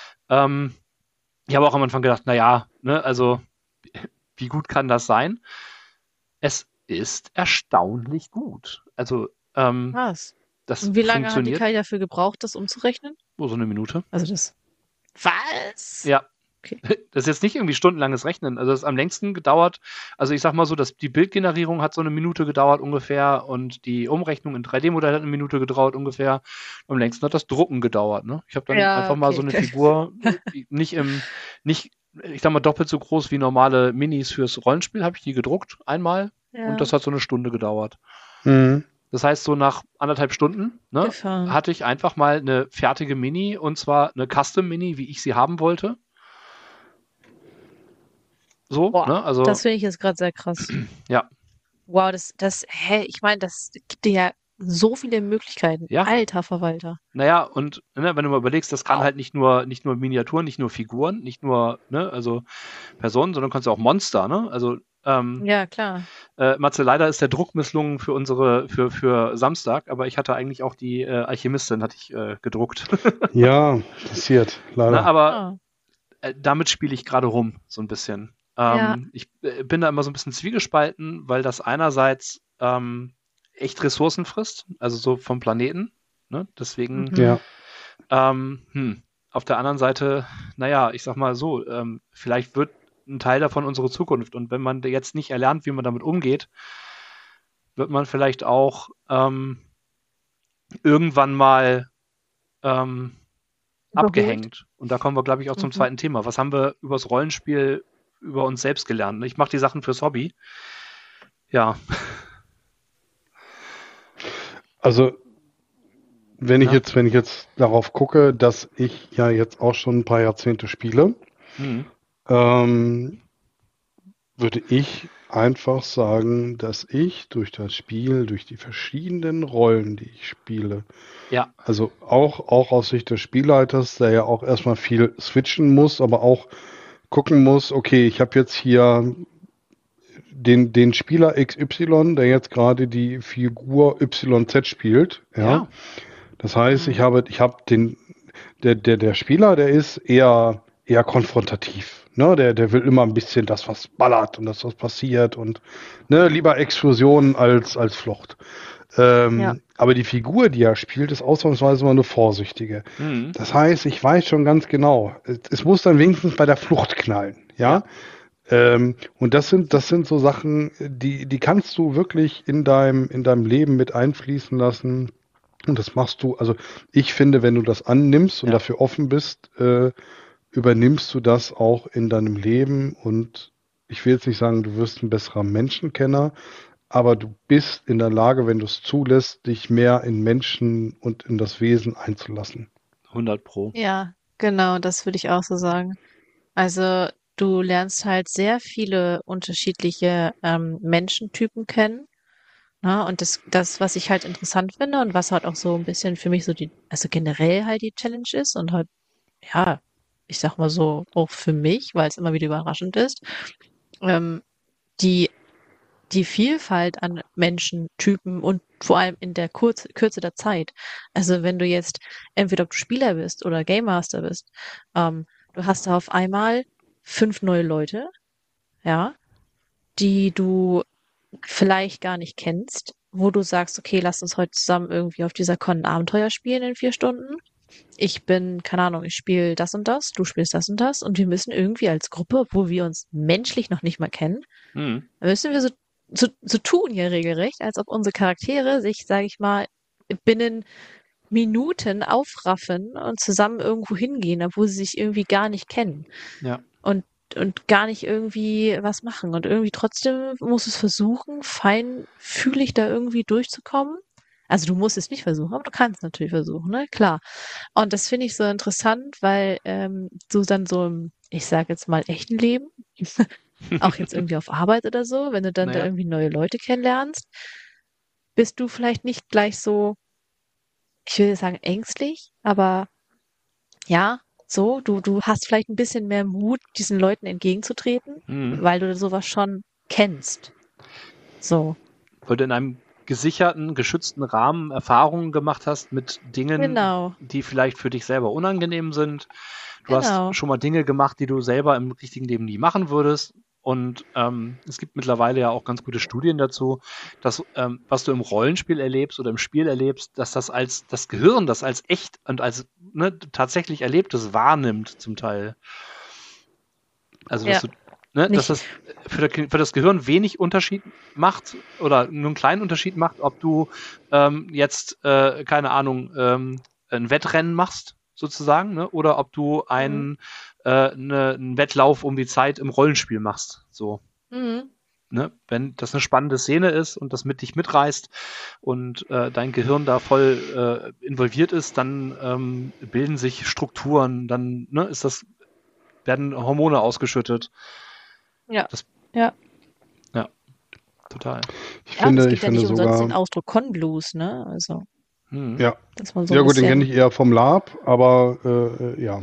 ich habe auch am Anfang gedacht, naja, ne, also wie gut kann das sein? Es ist erstaunlich gut. Also krass. das Und wie lange hat die funktioniert KI dafür gebraucht, das umzurechnen? so eine Minute. Also das. Was? Ja. Okay. Das ist jetzt nicht irgendwie stundenlanges Rechnen. Also das ist am längsten gedauert. Also ich sag mal so, dass die Bildgenerierung hat so eine Minute gedauert ungefähr und die Umrechnung in 3D-Modell hat eine Minute gedauert ungefähr. Am längsten hat das Drucken gedauert. Ne? Ich habe dann Ja, einfach mal so okay. eine Figur, nicht, ich sag mal, doppelt so groß wie normale Minis fürs Rollenspiel, habe ich die gedruckt einmal Ja. und das hat so eine Stunde gedauert. Mhm. Das heißt, so nach 1,5 Stunden Gefahren. hatte ich einfach mal eine fertige Mini und zwar eine Custom Mini, wie ich sie haben wollte. So, Boah, ne? Also, das finde ich jetzt gerade sehr krass. ja. Wow, ich meine, das gibt dir ja so viele Möglichkeiten. Ja. Alter Verwalter. Naja, und ne, wenn du mal überlegst, das kann Wow. halt nicht nur Miniaturen, nicht nur Figuren, nicht nur, ne, also Personen, sondern kannst du auch Monster, ne? Also, Ja, klar. Matze, leider ist der Druck misslungen für Samstag, aber ich hatte eigentlich auch die Alchemistin, hatte ich gedruckt. Ja, passiert, Na, leider. aber Ah, damit spiele ich gerade rum, so ein bisschen. Ja. Ich bin da immer so ein bisschen zwiegespalten, weil das einerseits echt Ressourcen frisst, also so vom Planeten. Ne? Deswegen, Mhm. Ja. auf der anderen Seite, naja, ich sag mal so, vielleicht wird ein Teil davon unsere Zukunft. Und wenn man jetzt nicht erlernt, wie man damit umgeht, wird man vielleicht auch irgendwann mal abgehängt. Und da kommen wir, glaube ich, auch zum Mhm. zweiten Thema. Was haben wir übers Rollenspiel über uns selbst gelernt? Ich mache die Sachen fürs Hobby. Ja, Also, wenn ich Ja. jetzt darauf gucke, dass ich ja jetzt auch schon ein paar Jahrzehnte spiele, ähm, würde ich einfach sagen, dass ich durch das Spiel, durch die verschiedenen Rollen, die ich spiele, Ja, also auch aus Sicht des Spielleiters, der ja auch erstmal viel switchen muss, aber auch gucken muss, okay, ich habe jetzt hier den Spieler XY, der jetzt gerade die Figur YZ spielt, ja. Ja. Das heißt, ich habe der Spieler, der ist eher konfrontativ. Ne? Der will immer ein bisschen das, was ballert und das, was passiert und ne, lieber Explosionen als Flucht. Ja. Aber die Figur, die er spielt, ist ausnahmsweise mal eine vorsichtige. Mhm. Das heißt, ich weiß schon ganz genau, es muss dann wenigstens bei der Flucht knallen, ja. Und das sind so Sachen, die kannst du wirklich in deinem Leben mit einfließen lassen. Und das machst du, also ich finde, wenn du das annimmst und Ja. dafür offen bist, übernimmst du das auch in deinem Leben. Und ich will jetzt nicht sagen, du wirst ein besserer Menschenkenner, aber du bist in der Lage, wenn du es zulässt, dich mehr in Menschen und in das Wesen einzulassen. 100%. Ja, genau, das würde ich auch so sagen. Also du lernst halt sehr viele unterschiedliche Menschentypen kennen. Ne? Und das, was ich halt interessant finde und was halt auch so ein bisschen für mich so also generell halt die Challenge ist und halt, ja, ich sag mal so, auch für mich, weil es immer wieder überraschend ist, ähm, die, die Vielfalt an Menschentypen und vor allem in der Kürze der Zeit. Also wenn du jetzt, entweder ob du Spieler bist oder Game Master bist, du hast da auf einmal 5 neue Leute, ja, die du vielleicht gar nicht kennst, wo du sagst, okay, lass uns heute zusammen irgendwie auf dieser Con ein Abenteuer spielen in 4 Stunden. Ich bin, keine Ahnung, ich spiele das und das, du spielst das und das und wir müssen irgendwie als Gruppe, obwohl wir uns menschlich noch nicht mal kennen, Mhm. müssen wir so tun hier regelrecht, als ob unsere Charaktere sich, sage ich mal, binnen Minuten aufraffen und zusammen irgendwo hingehen, obwohl sie sich irgendwie gar nicht kennen Ja. und gar nicht irgendwie was machen. Und irgendwie trotzdem muss es versuchen, feinfühlig da irgendwie durchzukommen. Also du musst es nicht versuchen, aber du kannst es natürlich versuchen, ne? Klar. Und das finde ich so interessant, weil du dann so im, ich sage jetzt mal, echten Leben, auch jetzt irgendwie auf Arbeit oder so, wenn du dann da Naja. irgendwie neue Leute kennenlernst, bist du vielleicht nicht gleich so, ich will sagen ängstlich, aber ja, so, du hast vielleicht ein bisschen mehr Mut, diesen Leuten entgegenzutreten, Mhm. weil du sowas schon kennst. So, Weil du in einem gesicherten, geschützten Rahmen Erfahrungen gemacht hast mit Dingen, genau, die vielleicht für dich selber unangenehm sind. Du hast genau. schon mal Dinge gemacht, die du selber im richtigen Leben nie machen würdest. Und es gibt mittlerweile ja auch ganz gute Studien dazu, dass was du im Rollenspiel erlebst oder im Spiel erlebst, dass das Gehirn das als echt und als tatsächlich Erlebtes wahrnimmt zum Teil. Also Ja, dass dass nicht, das für das Gehirn wenig Unterschied macht oder nur einen kleinen Unterschied macht, ob du jetzt, keine Ahnung, ein Wettrennen machst, sozusagen, ne? Oder ob du mhm, einen Wettlauf um die Zeit im Rollenspiel machst. So. mhm, Ne? Wenn das eine spannende Szene ist und das mit dich mitreißt und dein Gehirn da voll involviert ist, dann bilden sich Strukturen, dann werden Hormone ausgeschüttet. ja, Das, ja. ja, total. Ich Ja, und es finde, gibt ja nicht umsonst den sogar, Ausdruck Con Blues, ne? Also, Mhm. ja, dass man so ja ein gut, den kenne bisschen, ich eher vom Lab, aber ja.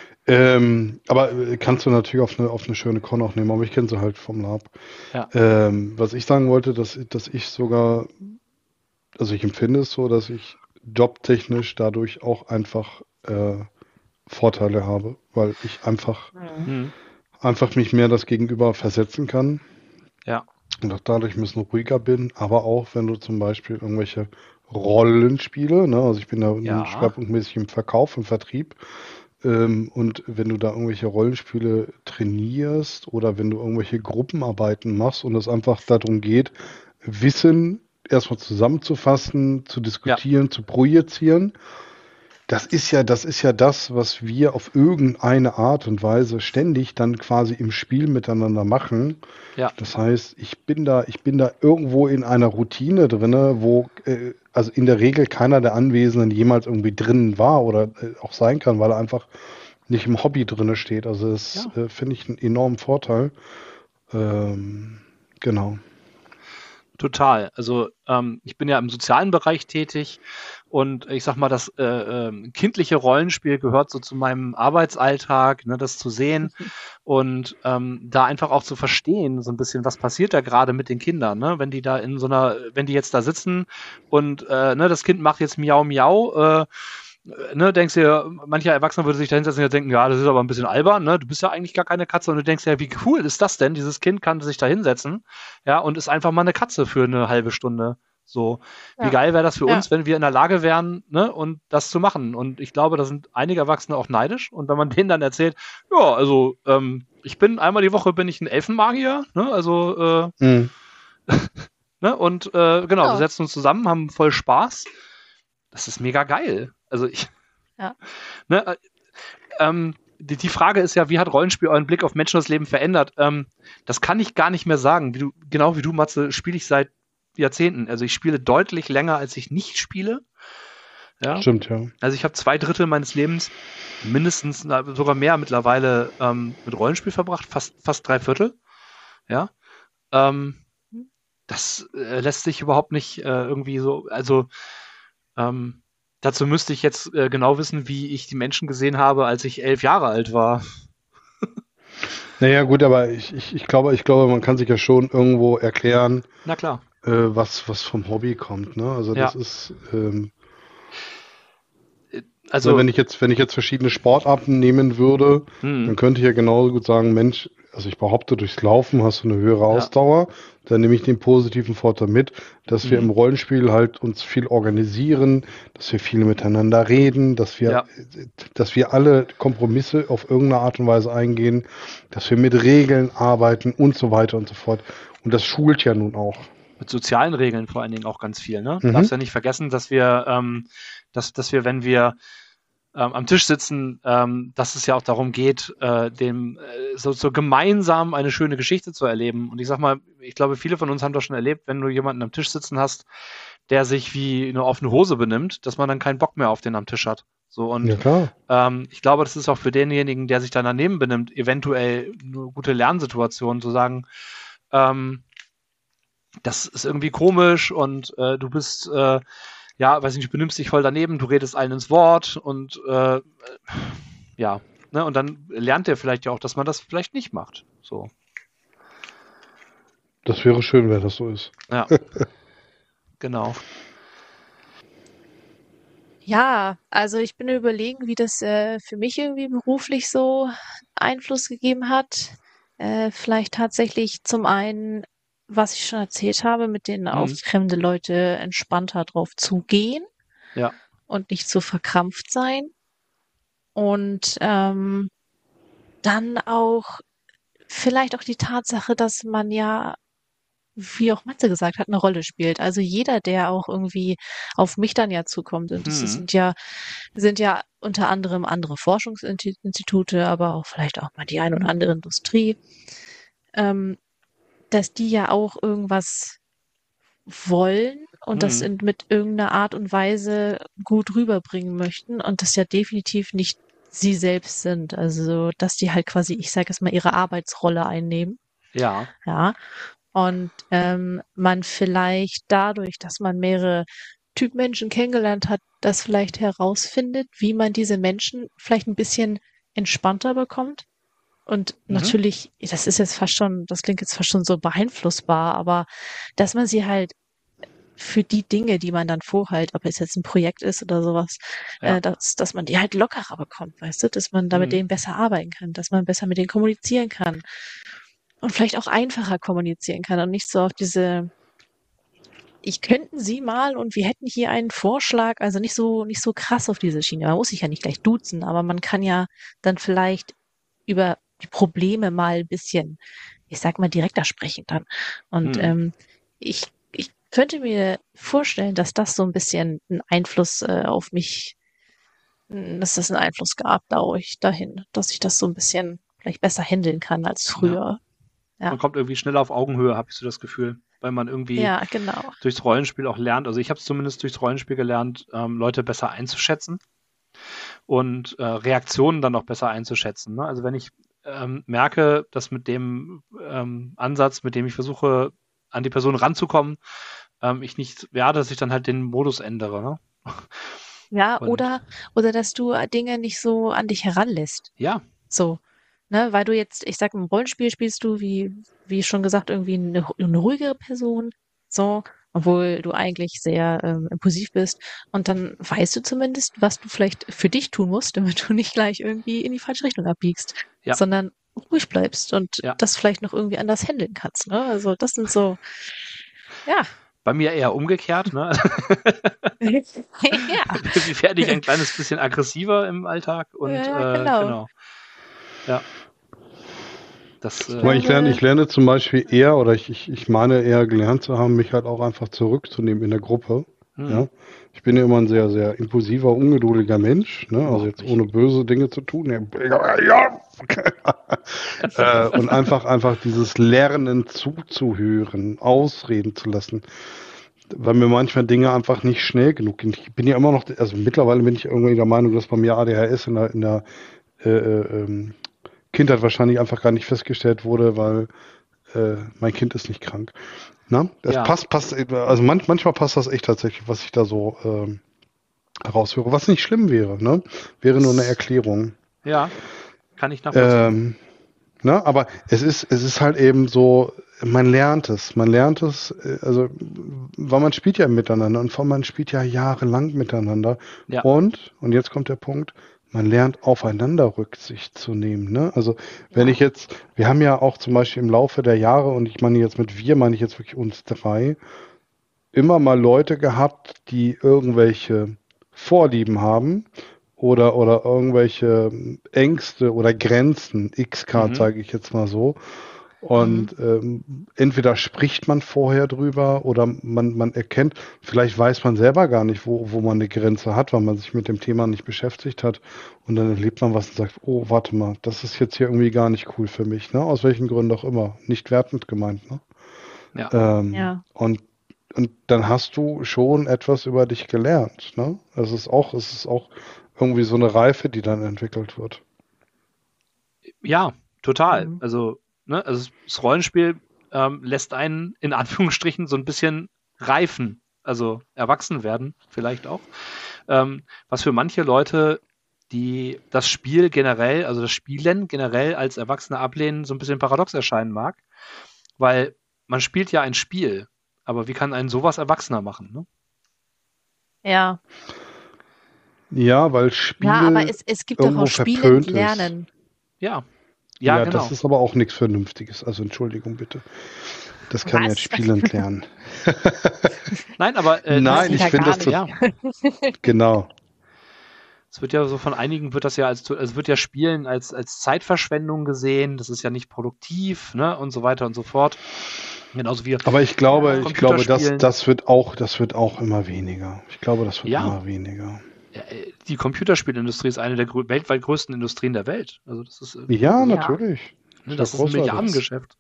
Aber kannst du natürlich auf eine schöne Con auch nehmen, aber ich kenne sie halt vom Lab. Ja. Was ich sagen wollte, dass ich sogar, also ich empfinde es so, dass ich jobtechnisch dadurch auch einfach Vorteile habe, weil ich Mhm. einfach mich mehr das Gegenüber versetzen kann Ja. und auch dadurch ein bisschen ruhiger bin, aber auch wenn du zum Beispiel irgendwelche Rollenspiele, ne, also ich bin da nun Ja. schwerpunktmäßig im Verkauf, im Vertrieb, und wenn du da irgendwelche Rollenspiele trainierst oder wenn du irgendwelche Gruppenarbeiten machst und es einfach darum geht, Wissen erstmal zusammenzufassen, zu diskutieren, zu projizieren, das ist ja das, was wir auf irgendeine Art und Weise ständig dann quasi im Spiel miteinander machen. Ja. Das heißt, ich bin da irgendwo in einer Routine drinne, wo also in der Regel keiner der Anwesenden jemals irgendwie drin war oder auch sein kann, weil er einfach nicht im Hobby drinne steht. Also das finde ich einen enormen Vorteil. Genau. Total. Also ich bin ja im sozialen Bereich tätig und ich sag mal, das kindliche Rollenspiel gehört so zu meinem Arbeitsalltag, ne, das zu sehen und da einfach auch zu verstehen, so ein bisschen, was passiert da gerade mit den Kindern, ne? Wenn die da wenn die jetzt da sitzen und ne, das Kind macht jetzt Miau Miau, ne, denkst dir, mancher Erwachsener würde sich da hinsetzen und denken, ja, das ist aber ein bisschen albern, ne? Du bist ja eigentlich gar keine Katze und du denkst ja, wie cool ist das denn? Dieses Kind kann sich da hinsetzen, ja, und ist einfach mal eine Katze für eine halbe Stunde. So, wie geil wäre das für uns, wenn wir in der Lage wären, ne, und das zu machen. Und ich glaube, da sind einige Erwachsene auch neidisch. Und wenn man denen dann erzählt, ja, also ich bin einmal die Woche bin ich ein Elfenmagier, ne, also ne, und genau, wir setzen uns zusammen, haben voll Spaß. Das ist mega geil. Also ne, die Frage ist ja, wie hat Rollenspiel euren Blick auf Menschen und das Leben verändert? Das kann ich gar nicht mehr sagen. Genau wie du, Matze, spiele ich seit Jahrzehnten. Also ich spiele deutlich länger, als ich nicht spiele. Ja? Stimmt, ja. Also ich habe 2/3 meines Lebens, mindestens, sogar mehr mittlerweile, mit Rollenspiel verbracht, fast 3/4. Ja. Das lässt sich überhaupt nicht irgendwie so, also dazu müsste ich jetzt genau wissen, wie ich die Menschen gesehen habe, als ich 11 Jahre alt war. Naja, gut, aber ich glaube, man kann sich ja schon irgendwo erklären, Na klar. Was vom Hobby kommt, ne? Also das ist, also wenn ich jetzt verschiedene Sportarten nehmen würde, dann könnte ich ja genauso gut sagen, Mensch, also ich behaupte, durchs Laufen hast du eine höhere Ausdauer. Dann nehme ich den positiven Vorteil mit, dass wir im Rollenspiel halt uns viel organisieren, dass wir viel miteinander reden, dass wir alle Kompromisse auf irgendeine Art und Weise eingehen, dass wir mit Regeln arbeiten und so weiter und so fort. Und das schult ja nun auch. Mit sozialen Regeln vor allen Dingen auch ganz viel, ne? Du darfst ja nicht vergessen, dass wir, wenn wir am Tisch sitzen, dass es ja auch darum geht, so gemeinsam eine schöne Geschichte zu erleben. Und ich sag mal, ich glaube, viele von uns haben das schon erlebt, wenn du jemanden am Tisch sitzen hast, der sich wie eine offene Hose benimmt, dass man dann keinen Bock mehr auf den am Tisch hat. So, und Ja, klar. ich glaube, das ist auch für denjenigen, der sich dann daneben benimmt, eventuell eine gute Lernsituation, zu sagen, das ist irgendwie komisch und du bist weiß nicht, du benimmst dich voll daneben, du redest allen ins Wort und ne, und dann lernt er vielleicht ja auch, dass man das vielleicht nicht macht. So. Das wäre schön, wenn das so ist. Ja. Genau. Ja, also ich bin überlegen, wie das für mich irgendwie beruflich so Einfluss gegeben hat. Vielleicht tatsächlich zum einen, was ich schon erzählt habe, mit denen auf fremde Leute entspannter drauf zugehen und nicht so verkrampft sein. Und dann auch vielleicht auch die Tatsache, dass man ja, wie auch Matze gesagt hat, eine Rolle spielt. Also jeder, der auch irgendwie auf mich dann ja zukommt. Und das sind ja unter anderem andere Forschungsinstitute, aber auch vielleicht auch mal die ein oder andere Industrie, dass die ja auch irgendwas wollen und das mit irgendeiner Art und Weise gut rüberbringen möchten und das ja definitiv nicht sie selbst sind. Also, dass die halt quasi, ich sage es mal, ihre Arbeitsrolle einnehmen. Ja. Ja. Und man vielleicht dadurch, dass man mehrere Typmenschen kennengelernt hat, das vielleicht herausfindet, wie man diese Menschen vielleicht ein bisschen entspannter bekommt. Und natürlich, das klingt jetzt fast schon so beeinflussbar, aber dass man sie halt für die Dinge, die man dann vorhält, ob es jetzt ein Projekt ist oder sowas, dass man die halt lockerer bekommt, weißt du, dass man da mit denen besser arbeiten kann, dass man besser mit denen kommunizieren kann und vielleicht auch einfacher kommunizieren kann und nicht so auf diese, ich könnten Sie mal und wir hätten hier einen Vorschlag, also nicht so krass auf diese Schiene. Man muss sich ja nicht gleich duzen, aber man kann ja dann vielleicht über die Probleme mal ein bisschen, ich sag mal, direkter sprechen dann. Und ich könnte mir vorstellen, dass das so ein bisschen einen Einfluss auf mich dass das einen Einfluss gab dadurch dahin, dass ich das so ein bisschen vielleicht besser handeln kann als früher. Ja. Man kommt irgendwie schneller auf Augenhöhe, habe ich so das Gefühl, weil man irgendwie Ja, genau. durchs Rollenspiel auch lernt. Also ich habe es zumindest durchs Rollenspiel gelernt, Leute besser einzuschätzen und Reaktionen dann auch besser einzuschätzen. Ne? Also wenn ich merke, dass mit dem Ansatz, mit dem ich versuche, an die Person ranzukommen, dass ich dann halt den Modus ändere. Ne? Ja, Und oder dass du Dinge nicht so an dich heranlässt. ja, So, ne, weil du jetzt, ich sag, im Rollenspiel spielst du, wie schon gesagt, irgendwie eine ruhigere Person, so, obwohl du eigentlich sehr impulsiv bist. Und dann weißt du zumindest, was du vielleicht für dich tun musst, damit du nicht gleich irgendwie in die falsche Richtung abbiegst, Ja. sondern ruhig bleibst und Ja. das vielleicht noch irgendwie anders handeln kannst. Ne? Also das sind so, ja. bei mir eher umgekehrt. Ne? Ja. Wie werde ich ein kleines bisschen aggressiver im Alltag? Und Ja, genau. genau. Ja. Das, Aber ich lerne zum Beispiel eher, oder ich meine eher gelernt zu haben, mich halt auch einfach zurückzunehmen in der Gruppe. Ja. Ich bin ja immer ein sehr, sehr impulsiver, ungeduldiger Mensch, ne? Also jetzt ohne böse Dinge zu tun. Ja. Und einfach dieses Lernen zuzuhören, ausreden zu lassen. Weil mir manchmal Dinge einfach nicht schnell genug gehen. Ich bin ja immer noch, also mittlerweile bin ich irgendwie der Meinung, dass bei mir ADHS in der Kindheit wahrscheinlich einfach gar nicht festgestellt wurde, weil mein Kind ist nicht krank. Na? Das passt, also manchmal passt das echt tatsächlich, was ich da so heraushöre, was nicht schlimm wäre, ne? Wäre nur eine Erklärung. Ja, kann ich nachvollziehen. Ne? Aber es ist halt eben so, man lernt es, also, weil man spielt ja miteinander und man spielt ja jahrelang miteinander. Ja. Und jetzt kommt der Punkt, man lernt aufeinander Rücksicht zu nehmen. Ne? Also wenn wir haben ja auch zum Beispiel im Laufe der Jahre, und ich meine jetzt meine ich jetzt wirklich uns drei, immer mal Leute gehabt, die irgendwelche Vorlieben haben oder irgendwelche Ängste oder Grenzen, X-Card sage ich jetzt mal so. Und entweder spricht man vorher drüber oder man erkennt, vielleicht weiß man selber gar nicht, wo man eine Grenze hat, weil man sich mit dem Thema nicht beschäftigt hat. Und dann erlebt man was und sagt, oh, warte mal, das ist jetzt hier irgendwie gar nicht cool für mich, ne? Aus welchen Gründen auch immer. Nicht wertend gemeint, ne? Ja. Und dann hast du schon etwas über dich gelernt, ne? Es ist auch irgendwie so eine Reife, die dann entwickelt wird. Ja, total. Also das Rollenspiel lässt einen in Anführungsstrichen so ein bisschen reifen, also erwachsen werden vielleicht auch. Was für manche Leute, die das Spiel generell, also das Spielen generell als Erwachsene ablehnen, so ein bisschen paradox erscheinen mag, weil man spielt ja ein Spiel, aber wie kann einen sowas erwachsener machen, ne? Ja. Ja, weil Spiel Ja, aber es gibt doch irgendwo auch Spielend verpönt ist. Lernen. Ja, Ja, genau. das ist aber auch nichts Vernünftiges. Also Entschuldigung bitte. Das kann Was? jetzt Spielend lernen. Nein, aber Nein, ich finde das ja. Genau. Es wird ja so von einigen wird ja Spielen als Zeitverschwendung gesehen. Das ist ja nicht produktiv, ne, und so weiter und so fort. Genauso wie. Aber ich glaube, Computerspielen. das wird auch immer weniger. Ich glaube, das wird immer weniger. Die Computerspielindustrie ist eine der weltweit größten Industrien der Welt. Also das ist ja, natürlich. Ne, das ist ein Milliardengeschäft.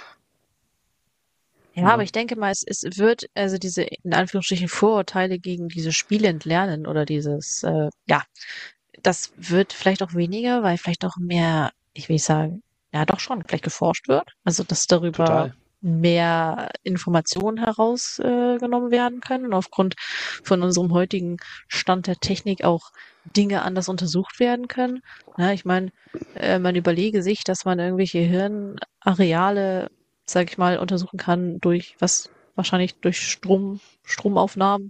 Ja, aber ich denke mal, es wird, also diese, in Anführungsstrichen, Vorurteile gegen dieses Spielend Lernen oder dieses, das wird vielleicht auch weniger, weil vielleicht auch mehr, ich will nicht sagen, ja doch schon, vielleicht geforscht wird. Also, dass darüber mehr Informationen herausgenommen werden können und aufgrund von unserem heutigen Stand der Technik auch Dinge anders untersucht werden können. Ja, ich meine, man überlege sich, dass man irgendwelche Hirnareale, sag ich mal, untersuchen kann wahrscheinlich durch Stromaufnahmen,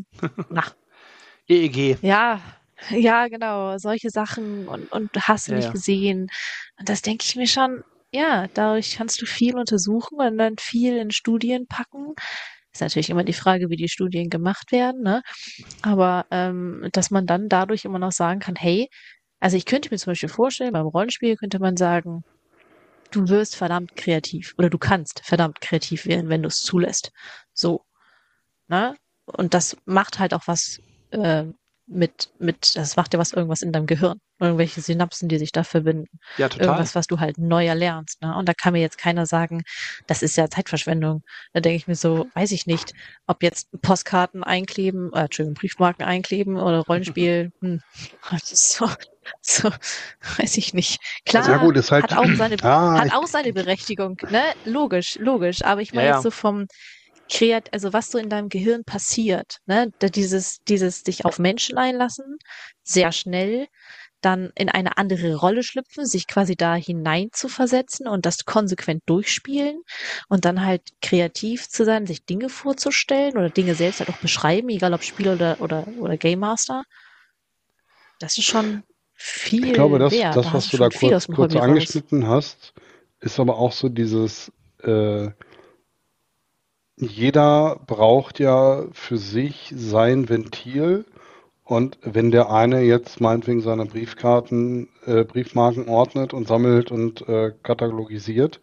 EEG. Ja, genau, solche Sachen und hast du nicht gesehen. Und das denke ich mir schon, ja, dadurch kannst du viel untersuchen und dann viel in Studien packen. Ist natürlich immer die Frage, wie die Studien gemacht werden, ne? Aber dass man dann dadurch immer noch sagen kann, hey, also ich könnte mir zum Beispiel vorstellen, beim Rollenspiel könnte man sagen, du wirst verdammt kreativ oder du kannst verdammt kreativ werden, wenn du es zulässt. So, ne? Und das macht halt auch was das macht ja irgendwas in deinem Gehirn. Irgendwelche Synapsen, die sich da verbinden. Ja, total. Irgendwas, was du halt neu erlernst. Ne? Und da kann mir jetzt keiner sagen, das ist ja Zeitverschwendung. Da denke ich mir so, weiß ich nicht, ob jetzt Postkarten einkleben, Entschuldigung, Briefmarken einkleben oder Rollenspiel, das ist so, weiß ich nicht. Klar, Ja gut, ist halt, hat auch seine ich, Berechtigung, ne? Logisch. Aber ich meine Ja, jetzt so vom also was so in deinem Gehirn passiert, ne? Dieses sich auf Menschen einlassen, sehr schnell, dann in eine andere Rolle schlüpfen, sich quasi da hinein zu versetzen und das konsequent durchspielen und dann halt kreativ zu sein, sich Dinge vorzustellen oder Dinge selbst halt auch beschreiben, egal ob Spiel oder Game Master. Das ist schon ich glaube, viel wert. Da was hast du du da schon viel aus dem kurz Hobby raus. angeschnitten hast, ist aber auch so dieses, jeder braucht ja für sich sein Ventil. Und wenn der eine jetzt meinetwegen seine Briefmarken ordnet und sammelt und katalogisiert,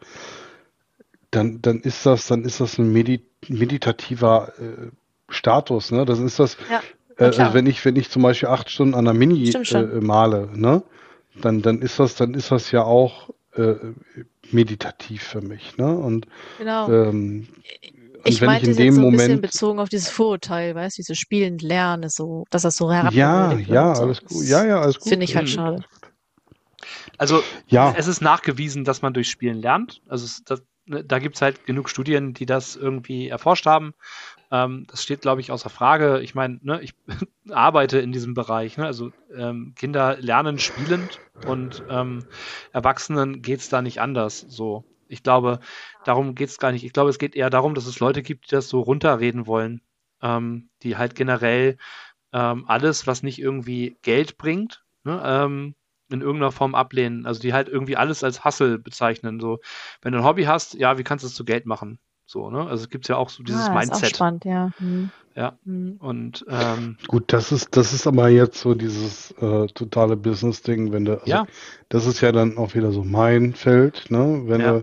dann ist das ein meditativer Status, ne? Das ist das, Ja, na also klar. wenn ich zum Beispiel 8 Stunden an der Mini Stimmt schon. male, ne? Dann ist das ja auch meditativ für mich, ne? Genau. Ähm, und Ich wenn ich meinte in es jetzt dem so ein bisschen Moment, bezogen auf dieses Vorurteil, weißt du, dieses Spielend Lernen ist so, dass das so ja, herabgewürdigt wird ja, und so. alles gut, ja, ja, alles Finde gut, ich halt alles Mhm. gut, schade. alles gut. Also Ja, es ist nachgewiesen, dass man durch Spielen lernt. Also da gibt es halt genug Studien, die das irgendwie erforscht haben. Das steht, glaube ich, außer Frage. Ich meine, ne, ich arbeite in diesem Bereich. Ne? Also Kinder lernen spielend und Erwachsenen geht es da nicht anders. So, ich glaube, darum geht es gar nicht. Ich glaube, es geht eher darum, dass es Leute gibt, die das so runterreden wollen, die halt generell alles, was nicht irgendwie Geld bringt, ne, in irgendeiner Form ablehnen. Also die halt irgendwie alles als Hustle bezeichnen. So, wenn du ein Hobby hast, ja, wie kannst du es zu Geld machen? So, ne? Also es gibt ja auch so dieses Ist auch Mindset. spannend, ja. Ja. Hm. Und gut, das ist aber jetzt so dieses totale Business-Ding, wenn du, also ja, das ist ja dann auch wieder so mein Feld, ne? Wenn ja, du,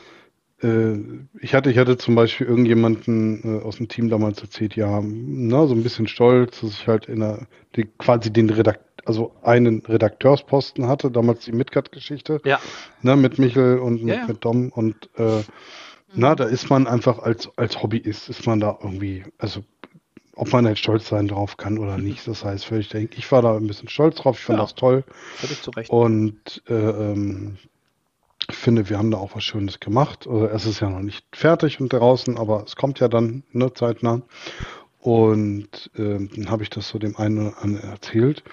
ich hatte zum Beispiel irgendjemanden aus dem Team damals erzählt, ja, na, so ein bisschen stolz, dass ich halt quasi also einen Redakteursposten hatte, damals die Midgard-Geschichte, ja, ne, mit Michel und ja, ja. mit Dom und na, da ist man einfach als Hobbyist, ist man da irgendwie, also ob man halt stolz sein drauf kann oder nicht, das heißt völlig dahin. Ich war da ein bisschen stolz drauf, ich fand Ja, das toll völlig zu Recht. und ich finde, wir haben da auch was Schönes gemacht. Also es ist ja noch nicht fertig und draußen, aber es kommt ja dann, ne, zeitnah. Und dann habe ich das so dem einen oder anderen erzählt.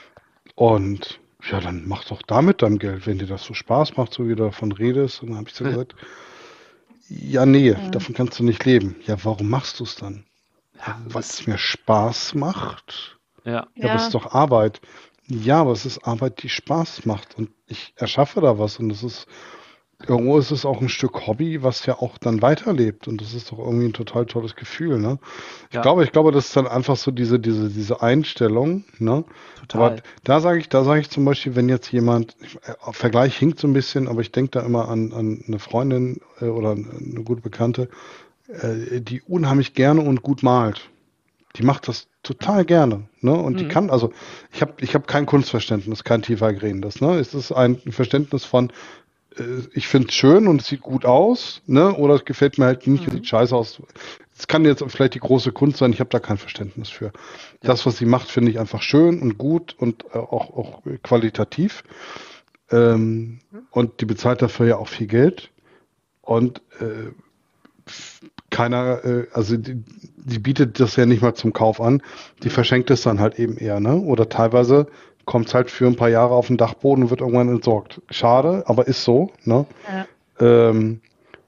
Und ja, dann mach doch damit dein Geld, wenn dir das so Spaß macht, so wie du davon redest. Und dann habe ich so gesagt, ja, nee, Ja. davon kannst du nicht leben. Ja, warum machst du es dann? Ja, Ja, weil es mir Spaß macht. ja, Ja, aber es ist Ja, doch Arbeit. Ja, aber es ist Arbeit, die Spaß macht. Und ich erschaffe da was. Und irgendwo ist es auch ein Stück Hobby, was ja auch dann weiterlebt. Und das ist doch irgendwie ein total tolles Gefühl, ne? ja, Ich glaube, das ist dann einfach so diese Einstellung, ne? Aber total. da sage ich zum Beispiel, wenn jetzt jemand, Vergleich hinkt so ein bisschen, aber ich denke da immer an eine Freundin oder eine gute Bekannte, die unheimlich gerne und gut malt. Die macht das total gerne, ne? Und die Mhm. kann, also ich hab kein Kunstverständnis, kein tiefergehendes, ne? Es ist ein Verständnis von, ich finde es schön und es sieht gut aus, ne? Oder es gefällt mir halt nicht, es sieht scheiße aus. Es kann jetzt vielleicht die große Kunst sein, ich habe da kein Verständnis für. Ja. Das, was sie macht, finde ich einfach schön und gut und auch qualitativ. Und die bezahlt dafür ja auch viel Geld. Und also die bietet das ja nicht mal zum Kauf an, die verschenkt es dann halt eben eher, ne? Oder teilweise kommt es halt für ein paar Jahre auf den Dachboden und wird irgendwann entsorgt. Schade, aber ist so, ne? ja. Ähm,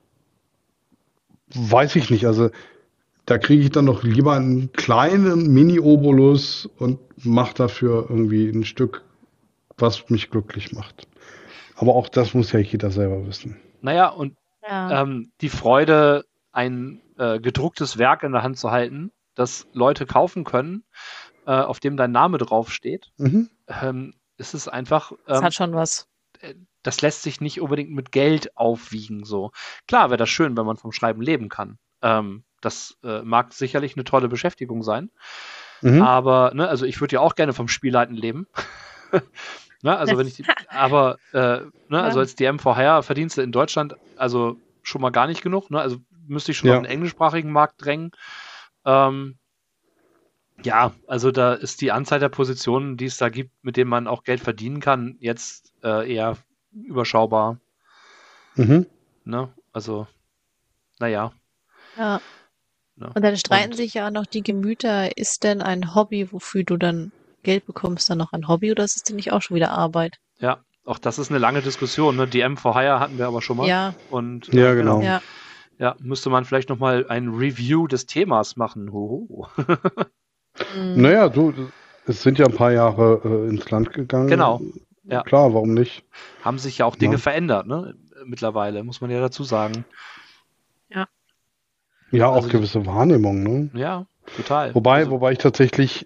weiß ich nicht, also da kriege ich dann doch lieber einen kleinen Mini-Obolus und mache dafür irgendwie ein Stück, was mich glücklich macht. Aber auch das muss ja jeder selber wissen. Naja, und Ja. die Freude, ein gedrucktes Werk in der Hand zu halten, das Leute kaufen können, auf dem dein Name draufsteht, Mhm. ist es einfach, Das hat schon was. das lässt sich nicht unbedingt mit Geld aufwiegen. So. Klar wäre das schön, wenn man vom Schreiben leben kann. Das mag sicherlich eine tolle Beschäftigung sein. Aber, ne, also ich würde ja auch gerne vom Spielleiten leben. Ne, also wenn ich aber also als DM for Hire verdienst du in Deutschland also schon mal gar nicht genug, ne? Also müsste ich schon auf den englischsprachigen Markt drängen. Ja, also da ist die Anzahl der Positionen, die es da gibt, mit denen man auch Geld verdienen kann, jetzt eher überschaubar. Ne? Also, naja. Ja. Ne? Und dann streiten sich ja auch noch die Gemüter, ist denn ein Hobby, wofür du dann Geld bekommst, dann noch ein Hobby oder ist es denn nicht auch schon wieder Arbeit? Ja, auch das ist eine lange Diskussion. Ne? DM for Hire hatten wir aber schon mal. Ja. Und, Ja, genau. Ja, müsste man vielleicht nochmal ein Review des Themas machen. Hoho. Naja, es sind ja ein paar Jahre ins Land gegangen. Genau. Ja. Klar, warum nicht? Haben sich ja auch Dinge verändert, ne? Mittlerweile, muss man ja dazu sagen. Ja. Ja, auch Also gewisse Wahrnehmung, ne? Ja, total. Wobei ich tatsächlich,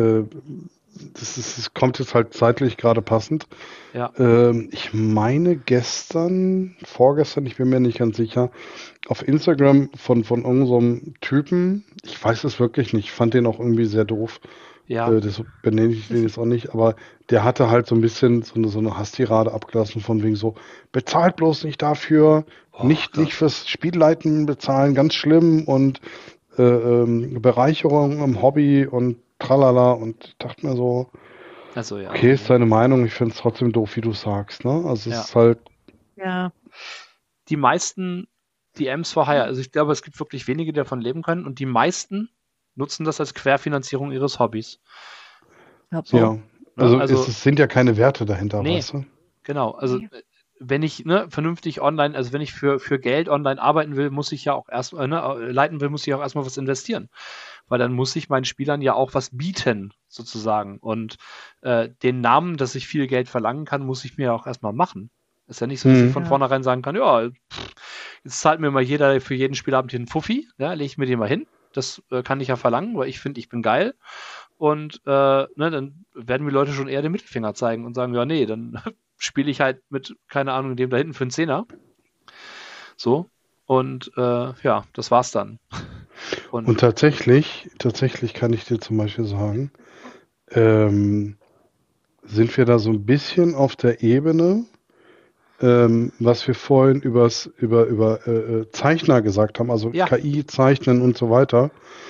das kommt jetzt halt zeitlich gerade passend. Ja. Ich meine vorgestern, ich bin mir nicht ganz sicher, auf Instagram von irgend so einem Typen, ich weiß es wirklich nicht, ich fand den auch irgendwie sehr doof. Ja. Deshalb benenne ich den jetzt auch nicht, aber der hatte halt so ein bisschen so eine Hasstirade abgelassen von wegen so, bezahlt bloß nicht dafür, nicht fürs Spielleiten bezahlen, ganz schlimm und Bereicherung im Hobby und tralala und dachte mir so, also, ja. okay, ist deine Meinung, ich finde es trotzdem doof, wie du sagst, ne? Also es ist halt... Ja. Die meisten DMs for Hire, also ich glaube, es gibt wirklich wenige, die davon leben können und die meisten nutzen das als Querfinanzierung ihres Hobbys. So. Ja, also es sind ja keine Werte dahinter, weißt du? Genau, also wenn ich vernünftig online, also wenn ich für Geld online arbeiten will, muss ich ja auch leiten will, muss ich auch erstmal was investieren. Weil dann muss ich meinen Spielern ja auch was bieten, sozusagen. Und den Namen, dass ich viel Geld verlangen kann, muss ich mir ja auch erstmal machen. Ist ja nicht so, dass ich von vornherein sagen kann, ja, jetzt zahlt mir mal jeder für jeden Spielabend hier einen Fuffi, ja, lege ich mir den mal hin. Das kann ich ja verlangen, weil ich finde, ich bin geil. Und dann werden mir Leute schon eher den Mittelfinger zeigen und sagen, ja, nee, dann spiele ich halt mit, keine Ahnung, dem da hinten für einen Zehner. So. Und ja, das war's dann. Und tatsächlich kann ich dir zum Beispiel sagen, sind wir da so ein bisschen auf der Ebene, was wir vorhin über Zeichner gesagt haben, also KI zeichnen und so weiter.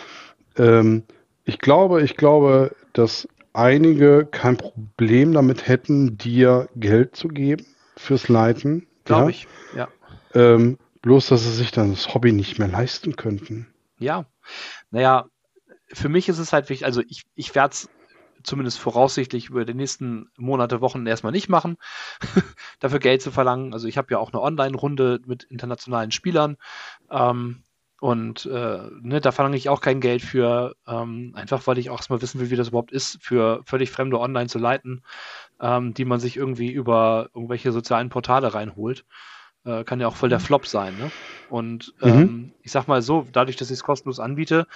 Ich glaube, dass einige kein Problem damit hätten, dir Geld zu geben fürs Leiten. Glaube ich, ja. Bloß, dass sie sich dann das Hobby nicht mehr leisten könnten. Ja, naja, für mich ist es halt wichtig, also ich werde es zumindest voraussichtlich über die nächsten Monate, Wochen erstmal nicht machen, dafür Geld zu verlangen. Also ich habe ja auch eine Online-Runde mit internationalen Spielern und da verlange ich auch kein Geld für, einfach weil ich auch erstmal wissen will, wie das überhaupt ist, für völlig Fremde online zu leiten, die man sich irgendwie über irgendwelche sozialen Portale reinholt. Kann ja auch voll der Flop sein, ne? Und ich sag mal so, dadurch, dass ich es kostenlos anbiete,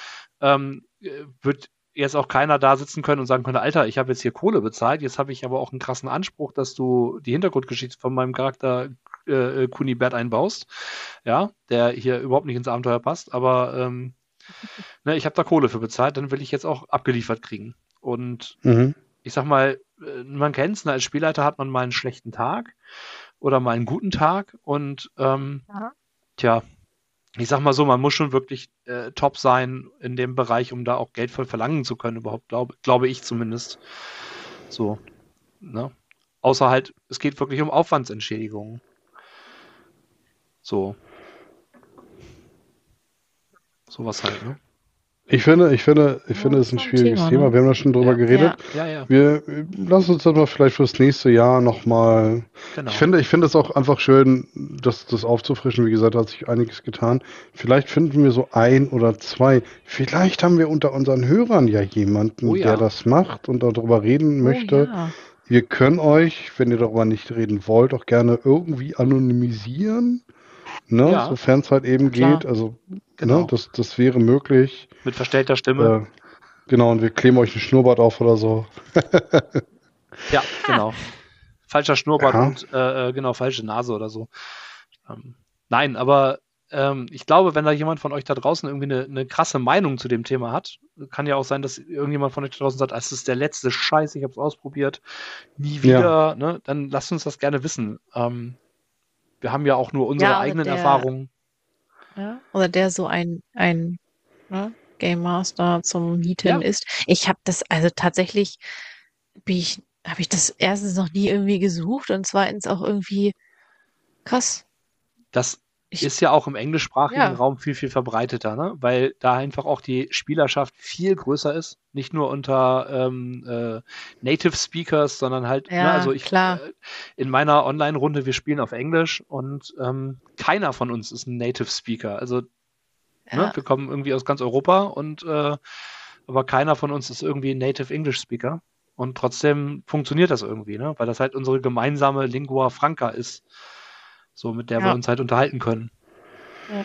wird jetzt auch keiner da sitzen können und sagen können, Alter, ich habe jetzt hier Kohle bezahlt, jetzt habe ich aber auch einen krassen Anspruch, dass du die Hintergrundgeschichte von meinem Charakter Kunibert einbaust, ja, der hier überhaupt nicht ins Abenteuer passt, aber ich habe da Kohle für bezahlt, dann will ich jetzt auch abgeliefert kriegen. Und ich sag mal, man kennt es, als Spielleiter hat man mal einen schlechten Tag oder mal einen guten Tag und tja, ich sag mal so, man muss schon wirklich top sein in dem Bereich, um da auch Geld voll verlangen zu können, überhaupt, glaube ich zumindest. So, ne? Außer halt, es geht wirklich um Aufwandsentschädigungen. So. Sowas halt, ne? Ich finde, es ist ein schwieriges Thema. Ne? Wir haben da schon drüber geredet. Ja. Wir lassen uns das mal vielleicht fürs nächste Jahr nochmal. Genau. Ich finde es auch einfach schön, das aufzufrischen. Wie gesagt, da hat sich einiges getan. Vielleicht finden wir so ein oder zwei. Vielleicht haben wir unter unseren Hörern ja jemanden, der das macht und darüber reden möchte. Ja. Ihr könnt euch, wenn ihr darüber nicht reden wollt, auch gerne irgendwie anonymisieren. Ne? Ja. Sofern es halt eben Klar. geht. Also, Genau. ne? Das wäre möglich. Mit verstellter Stimme. Genau, und wir kleben euch ein Schnurrbart auf oder so. Ja, genau. Falscher Schnurrbart Ja. und genau, falsche Nase oder so. Nein, aber ich glaube, wenn da jemand von euch da draußen irgendwie eine krasse Meinung zu dem Thema hat, kann ja auch sein, dass irgendjemand von euch da draußen sagt, es ist der letzte Scheiß, ich habe es ausprobiert, nie wieder, ne? Dann lasst uns das gerne wissen. Wir haben ja auch nur unsere Ja, oder eigenen der- Erfahrungen. Ja? Oder der so ein ne, Game Master zum Mieten Ja. ist. Ich habe das, also tatsächlich habe ich das erstens noch nie irgendwie gesucht und zweitens auch irgendwie krass. Das Ich- ist ja auch im englischsprachigen Ja. Raum viel, viel verbreiteter, ne? Weil da einfach auch die Spielerschaft viel größer ist. Nicht nur unter Native Speakers, sondern halt, Ja, ne? Also klar. In meiner Online-Runde, wir spielen auf Englisch und keiner von uns ist ein Native Speaker. Also Ja. ne? Wir kommen irgendwie aus ganz Europa und aber keiner von uns ist irgendwie ein Native English Speaker. Und trotzdem funktioniert das irgendwie, ne? Weil das halt unsere gemeinsame Lingua Franca ist. So, mit der wir Ja. uns halt unterhalten können. Ja.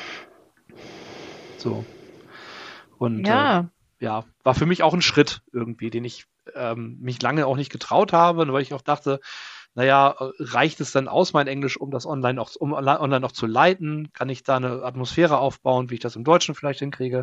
So. Und Ja. ja, war für mich auch ein Schritt irgendwie, den ich mich lange auch nicht getraut habe, weil ich auch dachte, naja, reicht es dann aus, mein Englisch, um das online auch zu leiten? Kann ich da eine Atmosphäre aufbauen, wie ich das im Deutschen vielleicht hinkriege?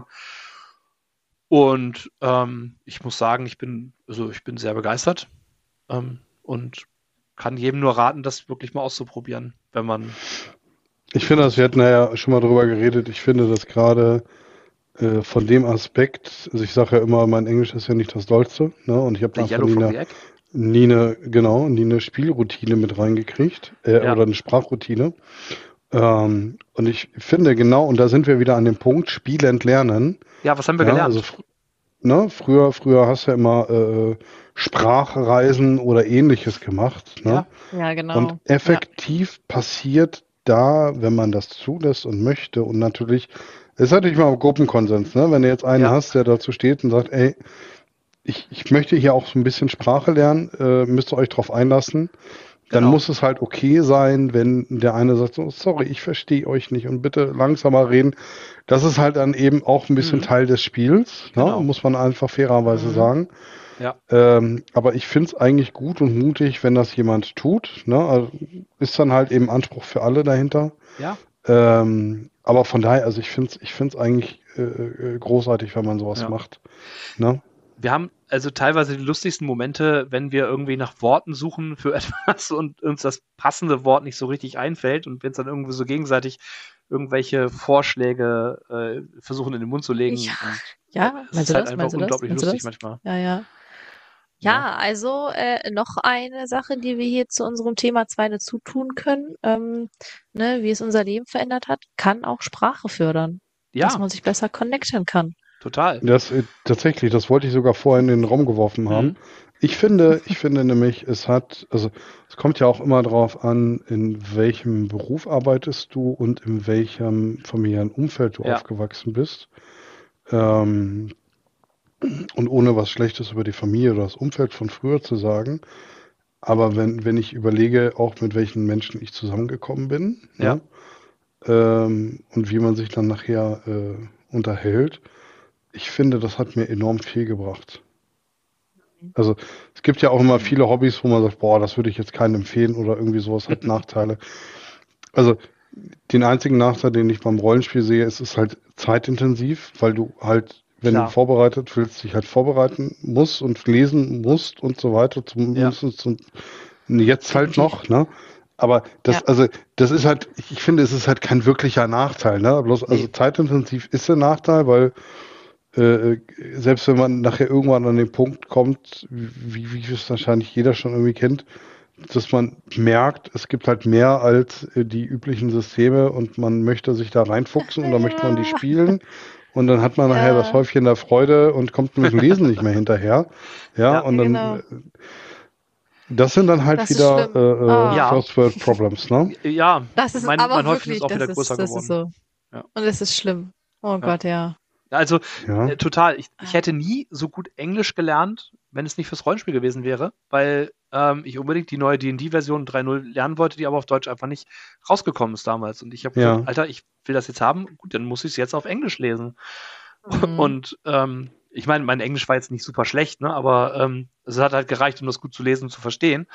Und ich muss sagen, ich bin sehr begeistert und kann jedem nur raten, das wirklich mal auszuprobieren, wenn man. Ich finde wir hatten ja schon mal drüber geredet, ich finde das gerade von dem Aspekt, also ich sage ja immer, mein Englisch ist ja nicht das Dollste, ne? Und ich habe The einfach Yellow from the Egg. nie eine Spielroutine mit reingekriegt, Ja. oder eine Sprachroutine. Und ich finde genau, und da sind wir wieder an dem Punkt, spielend lernen. Ja, was haben wir Ja, gelernt? also ne, früher hast du ja immer Sprachreisen oder ähnliches gemacht, ne? Ja. Ja, genau. Und effektiv passiert da, wenn man das zulässt und möchte, und natürlich, es ist natürlich mal Gruppenkonsens, ne? Wenn du jetzt einen Ja. hast, der dazu steht und sagt, ey, ich möchte hier auch so ein bisschen Sprache lernen, müsst ihr euch drauf einlassen, dann Genau. muss es halt okay sein, wenn der eine sagt, so, sorry, ich verstehe euch nicht und bitte langsamer reden. Das ist halt dann eben auch ein bisschen Mhm. Teil des Spiels, Genau. ne? Muss man einfach fairerweise Mhm. sagen. Ja. Aber ich finde es eigentlich gut und mutig, wenn das jemand tut. Ne? Also ist dann halt eben Anspruch für alle dahinter. Ja. Aber von daher, also ich finde es eigentlich großartig, wenn man sowas Ja. macht. Ne? Wir haben also teilweise die lustigsten Momente, wenn wir irgendwie nach Worten suchen für etwas und uns das passende Wort nicht so richtig einfällt und wir uns dann irgendwie so gegenseitig irgendwelche Vorschläge versuchen in den Mund zu legen. Ja. Und Ja, es meinst ist du halt das? einfach Meinst du das? unglaublich Meinst du lustig das? manchmal. Ja, ja. Ja. Ja, also noch eine Sache, die wir hier zu unserem Thema 2 dazu tun können, ne, wie es unser Leben verändert hat, kann auch Sprache fördern, dass Ja, man sich besser connecten kann. total. Tatsächlich, das wollte ich sogar vorher in den Raum geworfen haben. Mhm. Ich finde nämlich, also es kommt ja auch immer darauf an, in welchem Beruf arbeitest du und in welchem familiären Umfeld du Ja. aufgewachsen bist. Und ohne was Schlechtes über die Familie oder das Umfeld von früher zu sagen. Aber wenn ich überlege, auch mit welchen Menschen ich zusammengekommen bin, Ja. ne? Und wie man sich dann nachher unterhält, ich finde, das hat mir enorm viel gebracht. Also es gibt ja auch immer viele Hobbys, wo man sagt, boah, das würde ich jetzt keinem empfehlen oder irgendwie sowas hat Nachteile. Also den einzigen Nachteil, den ich beim Rollenspiel sehe, ist, es ist halt zeitintensiv, weil du halt, wenn Klar. du vorbereitet willst, dich halt vorbereiten musst und lesen musst und so weiter, zumindest jetzt halt noch, ne? Aber das, Ja. also das ist halt, ich finde, es ist halt kein wirklicher Nachteil, ne? Bloß, also Nee. zeitintensiv ist ein Nachteil, weil selbst wenn man nachher irgendwann an den Punkt kommt, wie es wahrscheinlich jeder schon irgendwie kennt, dass man merkt, es gibt halt mehr als die üblichen Systeme und man möchte sich da reinfuchsen und dann möchte man die spielen und dann hat man nachher Ja. das Häufchen der Freude und kommt mit dem Lesen nicht mehr hinterher. Ja, Ja. und dann Genau. Das sind dann halt Das ist wieder schlimm. Ja. First World Problems, ne? Ja, Das ist mein aber Häufchen wirklich, ist auch wieder größer das geworden. ist so. Ja. Und es ist schlimm. Oh Gott, ja. Also Ja. total. Ich hätte nie so gut Englisch gelernt, wenn es nicht fürs Rollenspiel gewesen wäre, weil ich unbedingt die neue D&D-Version 3.0 lernen wollte, die aber auf Deutsch einfach nicht rausgekommen ist damals. Und ich habe Ja. gesagt, Alter, ich will das jetzt haben, gut, dann muss ich es jetzt auf Englisch lesen. Mhm. Und ich meine, mein Englisch war jetzt nicht super schlecht, ne? Aber es hat halt gereicht, um das gut zu lesen und zu verstehen.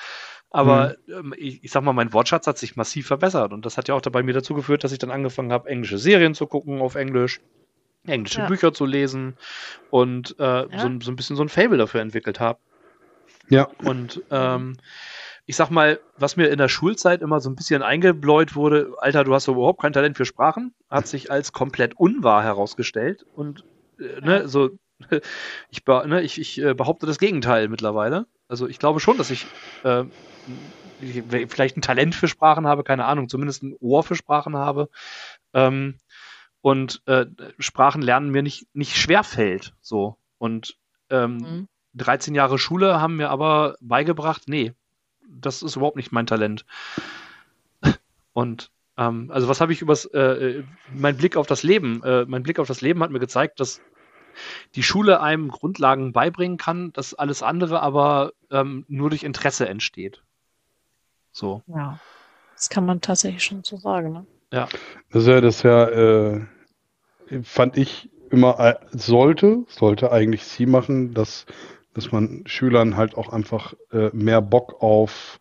Aber ich sag mal, mein Wortschatz hat sich massiv verbessert. Und das hat ja auch dabei mir dazu geführt, dass ich dann angefangen habe, englische Serien zu gucken auf Englisch, englische Ja. Bücher zu lesen und so ein bisschen so ein Faible dafür entwickelt habe. Ja, Und ich sag mal, was mir in der Schulzeit immer so ein bisschen eingebläut wurde, Alter, du hast überhaupt kein Talent für Sprachen, hat sich als komplett unwahr herausgestellt. Und ne, so ich behaupte das Gegenteil mittlerweile. Also ich glaube schon, dass ich vielleicht ein Talent für Sprachen habe, keine Ahnung, zumindest ein Ohr für Sprachen habe. Und Sprachen lernen mir nicht schwer fällt. So. Und 13 Jahre Schule haben mir aber beigebracht, nee, das ist überhaupt nicht mein Talent. Und also was habe ich mein Blick auf das Leben hat mir gezeigt, dass die Schule einem Grundlagen beibringen kann, dass alles andere aber nur durch Interesse entsteht. So. Ja. Das kann man tatsächlich schon so sagen, ne? Ja. das fand ich immer, sollte eigentlich sie machen, dass man Schülern halt auch einfach mehr Bock auf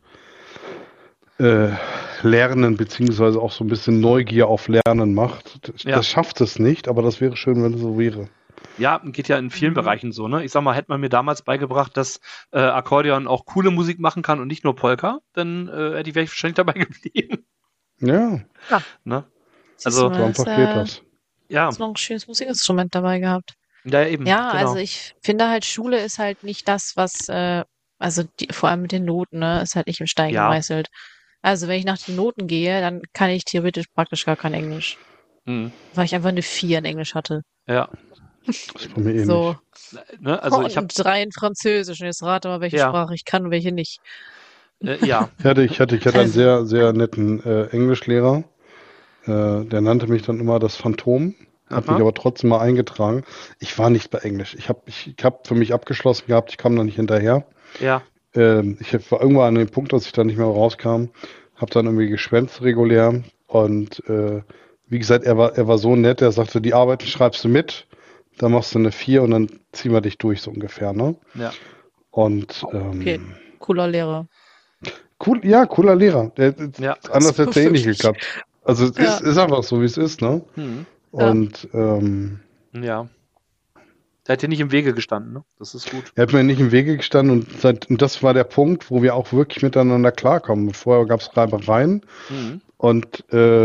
Lernen beziehungsweise auch so ein bisschen Neugier auf Lernen macht. Das schafft es nicht, aber das wäre schön, wenn es so wäre. Ja, geht ja in vielen Bereichen so, ne? Ich sag mal, hätte man mir damals beigebracht, dass Akkordeon auch coole Musik machen kann und nicht nur Polka, dann wäre ich wahrscheinlich dabei geblieben. Ja. Ne? So einfach geht das. Ja. Hast noch ein schönes Musikinstrument dabei gehabt. Ja, eben. Ja, genau. also ich finde halt, Schule ist halt nicht das, was, vor allem mit den Noten, ne, ist halt nicht im Stein gemeißelt. Also wenn ich nach den Noten gehe, dann kann ich theoretisch praktisch gar kein Englisch. Weil ich einfach eine 4 in Englisch hatte. Ja. Das ist bei mir ähnlich. So. Ne? Also ich habe 3 in Französisch und jetzt rate mal, welche Sprache ich kann und welche nicht. Ja. Ich hatte einen sehr, sehr netten Englischlehrer. Der nannte mich dann immer das Phantom. Hat mich aber trotzdem mal eingetragen. Ich war nicht bei Englisch. Ich hab für mich abgeschlossen gehabt, ich kam da nicht hinterher. Ja. Ich war irgendwann an dem Punkt, dass ich da nicht mehr rauskam. Hab dann irgendwie geschwänzt regulär. Und wie gesagt, er war so nett, er sagte, die Arbeiten schreibst du mit, dann machst du eine 4 und dann ziehen wir dich durch, so ungefähr, ne? Ja. Und okay, cooler Lehrer. Cooler Lehrer. Anders hätte es eh nicht geklappt. Also es ist einfach so, wie es ist, ne? Und ja. Der hat dir nicht im Wege gestanden, ne? Das ist gut. Er hat mir nicht im Wege gestanden und das war der Punkt, wo wir auch wirklich miteinander klarkommen. Vorher gab es Reibereien und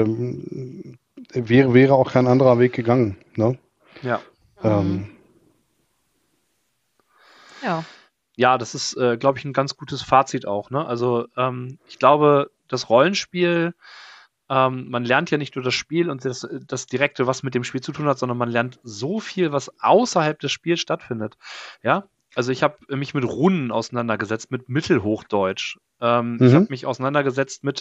wäre auch kein anderer Weg gegangen, ne? Ja. Ja, das ist, glaube ich, ein ganz gutes Fazit auch, ne? Also ich glaube, das Rollenspiel, man lernt ja nicht nur das Spiel und das Direkte, was mit dem Spiel zu tun hat, sondern man lernt so viel, was außerhalb des Spiels stattfindet. Ja, also ich habe mich mit Runen auseinandergesetzt, mit Mittelhochdeutsch. Ich habe mich auseinandergesetzt mit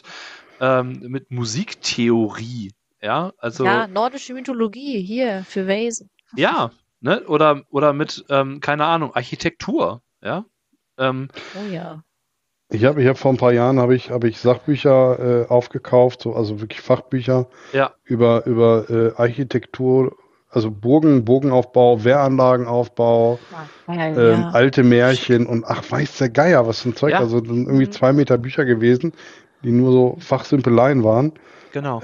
Musiktheorie. Ja, also. Ja, nordische Mythologie hier für Wesen. Ja, ne? Oder mit, keine Ahnung, Architektur. Ja. Oh ja. Ich hab vor ein paar Jahren habe ich Sachbücher aufgekauft, so, also wirklich Fachbücher über Architektur, also Burgenaufbau, Wehranlagenaufbau, alte Märchen und weiß der Geier, was für ein Zeug. Ja. Also dann irgendwie 2 Meter Bücher gewesen, die nur so Fachsimpeleien waren. Genau.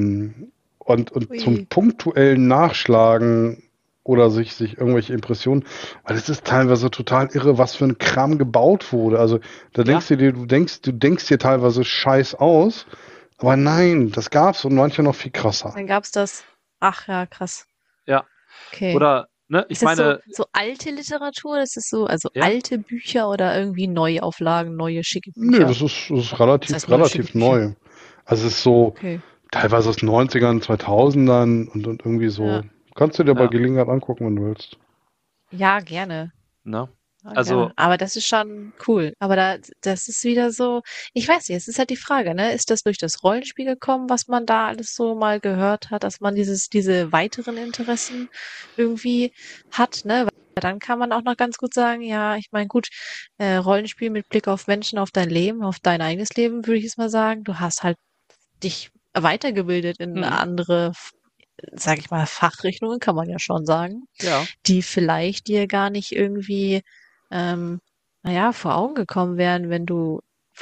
Und zum punktuellen Nachschlagen oder sich irgendwelche Impressionen, weil es ist teilweise total irre, was für ein Kram gebaut wurde. Also da denkst du denkst dir teilweise Scheiß aus, aber nein, das gab's und manche noch viel krasser. Dann gab's das. Ach ja, krass. Ja. Okay. Oder, ne, ich meine. So alte Literatur, das ist so, also alte Bücher oder irgendwie Neuauflagen, neue schicke Bücher? Nö, das ist relativ neu. Also es ist so teilweise aus den 90ern, 2000ern und irgendwie so. Ja. Kannst du dir bei Gelegenheit angucken, wenn du willst. Ja, gerne. Ne? Ja, Also, gerne. Aber das ist schon cool. Aber das ist wieder so, ich weiß nicht, es ist halt die Frage, ne? Ist das durch das Rollenspiel gekommen, was man da alles so mal gehört hat, dass man diese weiteren Interessen irgendwie hat, ne? Weil dann kann man auch noch ganz gut sagen, ja, ich meine, gut, Rollenspiel mit Blick auf Menschen, auf dein Leben, auf dein eigenes Leben, würde ich jetzt mal sagen. Du hast halt dich weitergebildet in andere, sag ich mal, Fachrichtungen, kann man ja schon sagen, die vielleicht dir gar nicht irgendwie, vor Augen gekommen wären, wenn du vielleicht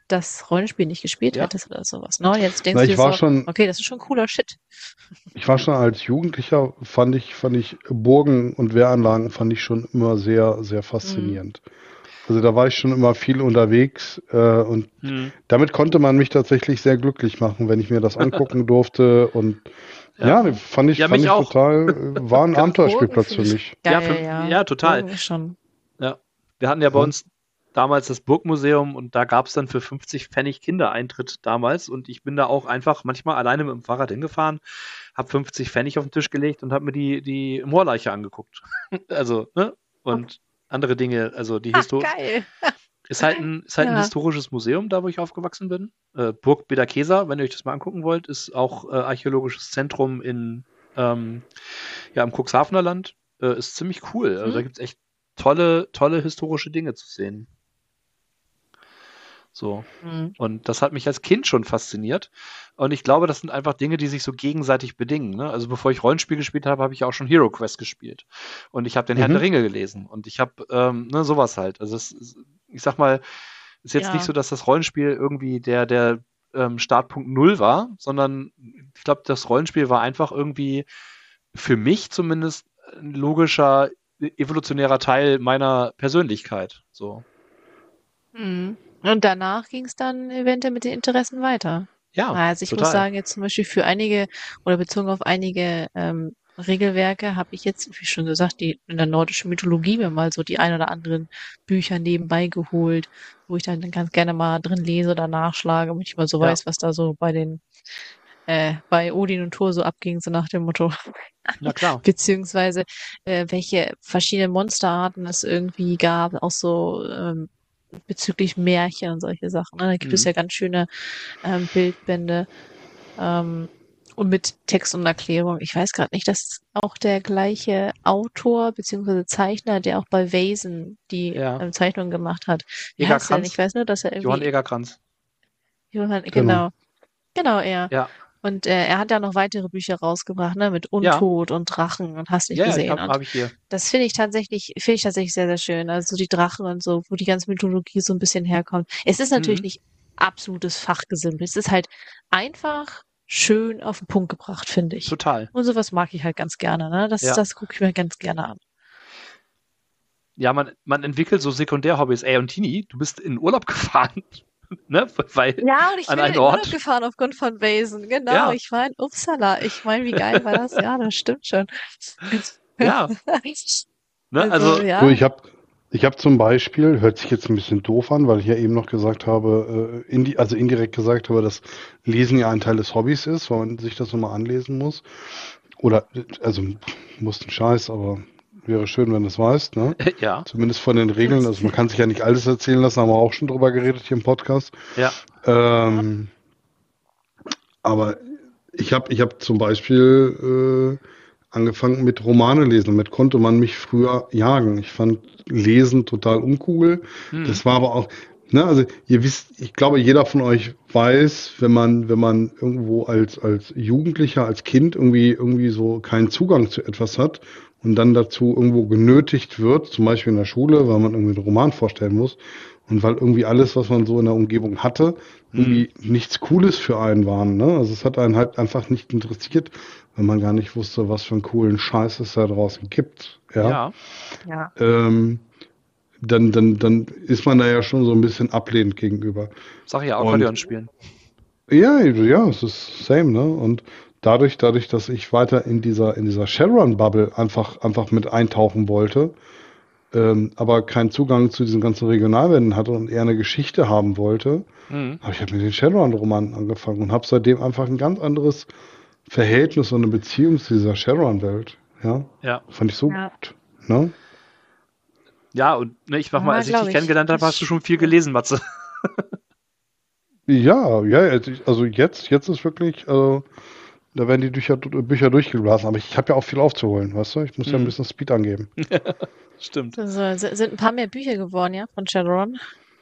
das Rollenspiel nicht gespielt Ja. hättest oder sowas. Ne? Und jetzt denkst Na, du ich dir war so, schon, okay, das ist schon cooler Shit. ich war schon als Jugendlicher, fand ich Burgen und Wehranlagen fand ich schon immer sehr, sehr faszinierend. Also da war ich schon immer viel unterwegs und damit konnte man mich tatsächlich sehr glücklich machen, wenn ich mir das angucken durfte. Und ja, fand ich mich auch. total, war ein Abenteuerspielplatz Burgen für find mich. Geil, Ja, total. Burgen ist schon. Ja. Wir hatten ja bei Ja. uns damals das Burgmuseum und da gab es dann für 50 Pfennig Kindereintritt damals und ich bin da auch einfach manchmal alleine mit dem Fahrrad hingefahren, habe 50 Pfennig auf den Tisch gelegt und habe mir die Moorleiche angeguckt. Also, ne? Und andere Dinge, also die Geil. ist halt ein historisches Museum, da wo ich aufgewachsen bin. Burg Bederkesa, wenn ihr euch das mal angucken wollt, ist auch archäologisches Zentrum im Cuxhavener Land. Ist ziemlich cool. Also da gibt es echt tolle historische Dinge zu sehen. So. Und das hat mich als Kind schon fasziniert. Und ich glaube, das sind einfach Dinge, die sich so gegenseitig bedingen. Ne? Also bevor ich Rollenspiel gespielt habe, habe ich auch schon Hero Quest gespielt. Und ich habe den Herrn der Ringe gelesen. Und ich habe sowas halt. Also ich sag mal, ist jetzt nicht so, dass das Rollenspiel irgendwie der Startpunkt 0 war, sondern ich glaube, das Rollenspiel war einfach irgendwie für mich zumindest ein logischer, evolutionärer Teil meiner Persönlichkeit. So. Und danach ging es dann eventuell mit den Interessen weiter. Ja, also ich total. muss sagen, jetzt zum Beispiel für einige oder bezogen auf einige Regelwerke habe ich jetzt, wie schon gesagt, in der nordischen Mythologie mir mal so die ein oder anderen Bücher nebenbei geholt, wo ich dann ganz gerne mal drin lese oder nachschlage, damit ich mal so weiß, was da so bei Odin und Thor so abging, so nach dem Motto. Na klar. Beziehungsweise welche verschiedenen Monsterarten es irgendwie gab, auch so bezüglich Märchen und solche Sachen. Ne? Da gibt es ja ganz schöne Bildbände und mit Text und Erklärung. Ich weiß gerade nicht, dass auch der gleiche Autor bzw. Zeichner, der auch bei Vaesen die Zeichnungen gemacht hat. Wie heißt der denn? Ich weiß nur, dass er irgendwie... Johann Egerkranz. Genau, er. Ja. Und er hat ja noch weitere Bücher rausgebracht, ne, mit Untot und Drachen und hast nicht gesehen. Ja, habe ich hier. Das finde ich tatsächlich sehr, sehr schön. Also die Drachen und so, wo die ganze Mythologie so ein bisschen herkommt. Es ist natürlich nicht absolutes Fachgesimpel. Es ist halt einfach schön auf den Punkt gebracht, finde ich. Total. Und sowas mag ich halt ganz gerne, ne? Das gucke ich mir ganz gerne an. Ja, man entwickelt so Sekundärhobbys. Ey, und Tini, du bist in Urlaub gefahren. Ne? Weil ja, und ich bin in Ort Urlaub gefahren aufgrund von Vaesen. Genau, ja. Ich war in Uppsala. Ich meine, wie geil war das? Ja, das stimmt schon. Ja. Ne? Also ja. So, ich hab zum Beispiel, hört sich jetzt ein bisschen doof an, weil ich ja eben noch gesagt habe, indirekt gesagt habe, dass Lesen ja ein Teil des Hobbys ist, weil man sich das nochmal anlesen muss. Oder, also, muss ein Scheiß, aber wäre schön, wenn du es weißt, ne? Ja. Zumindest von den Regeln. Also man kann sich ja nicht alles erzählen lassen, haben wir auch schon drüber geredet hier im Podcast. Ja. Aber ich hab zum Beispiel angefangen mit Romane lesen. Damit konnte man mich früher jagen. Ich fand Lesen total uncool. Das war aber auch, ne, also ihr wisst, ich glaube, jeder von euch weiß, wenn man irgendwo als Jugendlicher, als Kind irgendwie so keinen Zugang zu etwas hat und dann dazu irgendwo genötigt wird, zum Beispiel in der Schule, weil man irgendwie einen Roman vorstellen muss und weil irgendwie alles, was man so in der Umgebung hatte, irgendwie nichts Cooles für einen waren. Ne? Also es hat einen halt einfach nicht interessiert, wenn man gar nicht wusste, was für einen coolen Scheiß es da draußen gibt. Ja. Dann ist man da ja schon so ein bisschen ablehnend gegenüber. Sag ja, Akkordeon spielen. Ja, es ist same, ne? Und dadurch, dass ich weiter in dieser Shadowrun-Bubble einfach mit eintauchen wollte, aber keinen Zugang zu diesen ganzen Regionalwänden hatte und eher eine Geschichte haben wollte, habe ich halt mit den Shadowrun-Romanen angefangen und habe seitdem einfach ein ganz anderes Verhältnis und eine Beziehung zu dieser Shadowrun-Welt. Ja. Fand ich so gut. Ne? Ja, und ich mach mal, als ich dich kennengelernt habe, hast du schon viel gelesen, Matze. Ja, also jetzt ist wirklich, da werden die Bücher durchgeblasen, aber ich habe ja auch viel aufzuholen, weißt du? Ich muss ja ein bisschen Speed angeben. Stimmt. Also, sind ein paar mehr Bücher geworden, ja, von Shadowrun?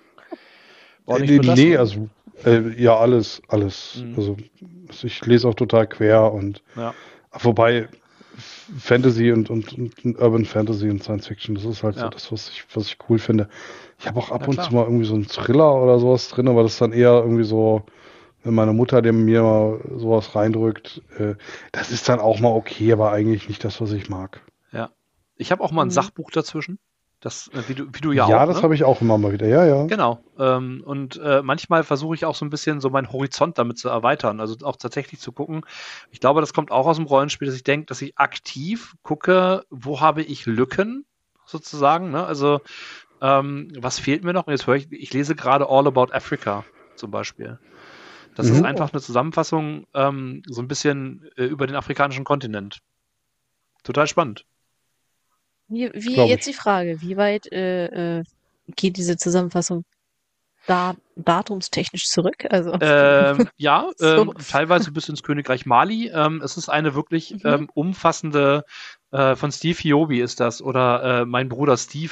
Nee, also ja, alles. Also ich lese auch total quer und wobei Fantasy und Urban Fantasy und Science Fiction. Das ist halt so Ja. das, was ich cool finde. Ich habe auch ab Na und klar. zu mal irgendwie so einen Thriller oder sowas drin, aber das ist dann eher irgendwie so, wenn meine Mutter dem mir mal sowas reindrückt, das ist dann auch mal okay, aber eigentlich nicht das, was ich mag. Ja. Ich habe auch mal ein Mhm. Sachbuch dazwischen. Das, wie du ja auch, das ne? habe ich auch immer mal wieder. Ja. Genau. Und manchmal versuche ich auch so ein bisschen so meinen Horizont damit zu erweitern. Also auch tatsächlich zu gucken. Ich glaube, das kommt auch aus dem Rollenspiel, dass ich denke, dass ich aktiv gucke, wo habe ich Lücken sozusagen. Ne? Also was fehlt mir noch? Und jetzt höre ich lese gerade All About Africa zum Beispiel. Das ist Mhm. einfach eine Zusammenfassung so ein bisschen über den afrikanischen Kontinent. Total spannend. Wie Glaub jetzt ich. die Frage, wie weit geht diese Zusammenfassung datumstechnisch zurück? Also Ja, so. teilweise bis ins Königreich Mali. Es ist eine wirklich Mhm. umfassende, von Steve Hiobi ist das, oder mein Bruder Steve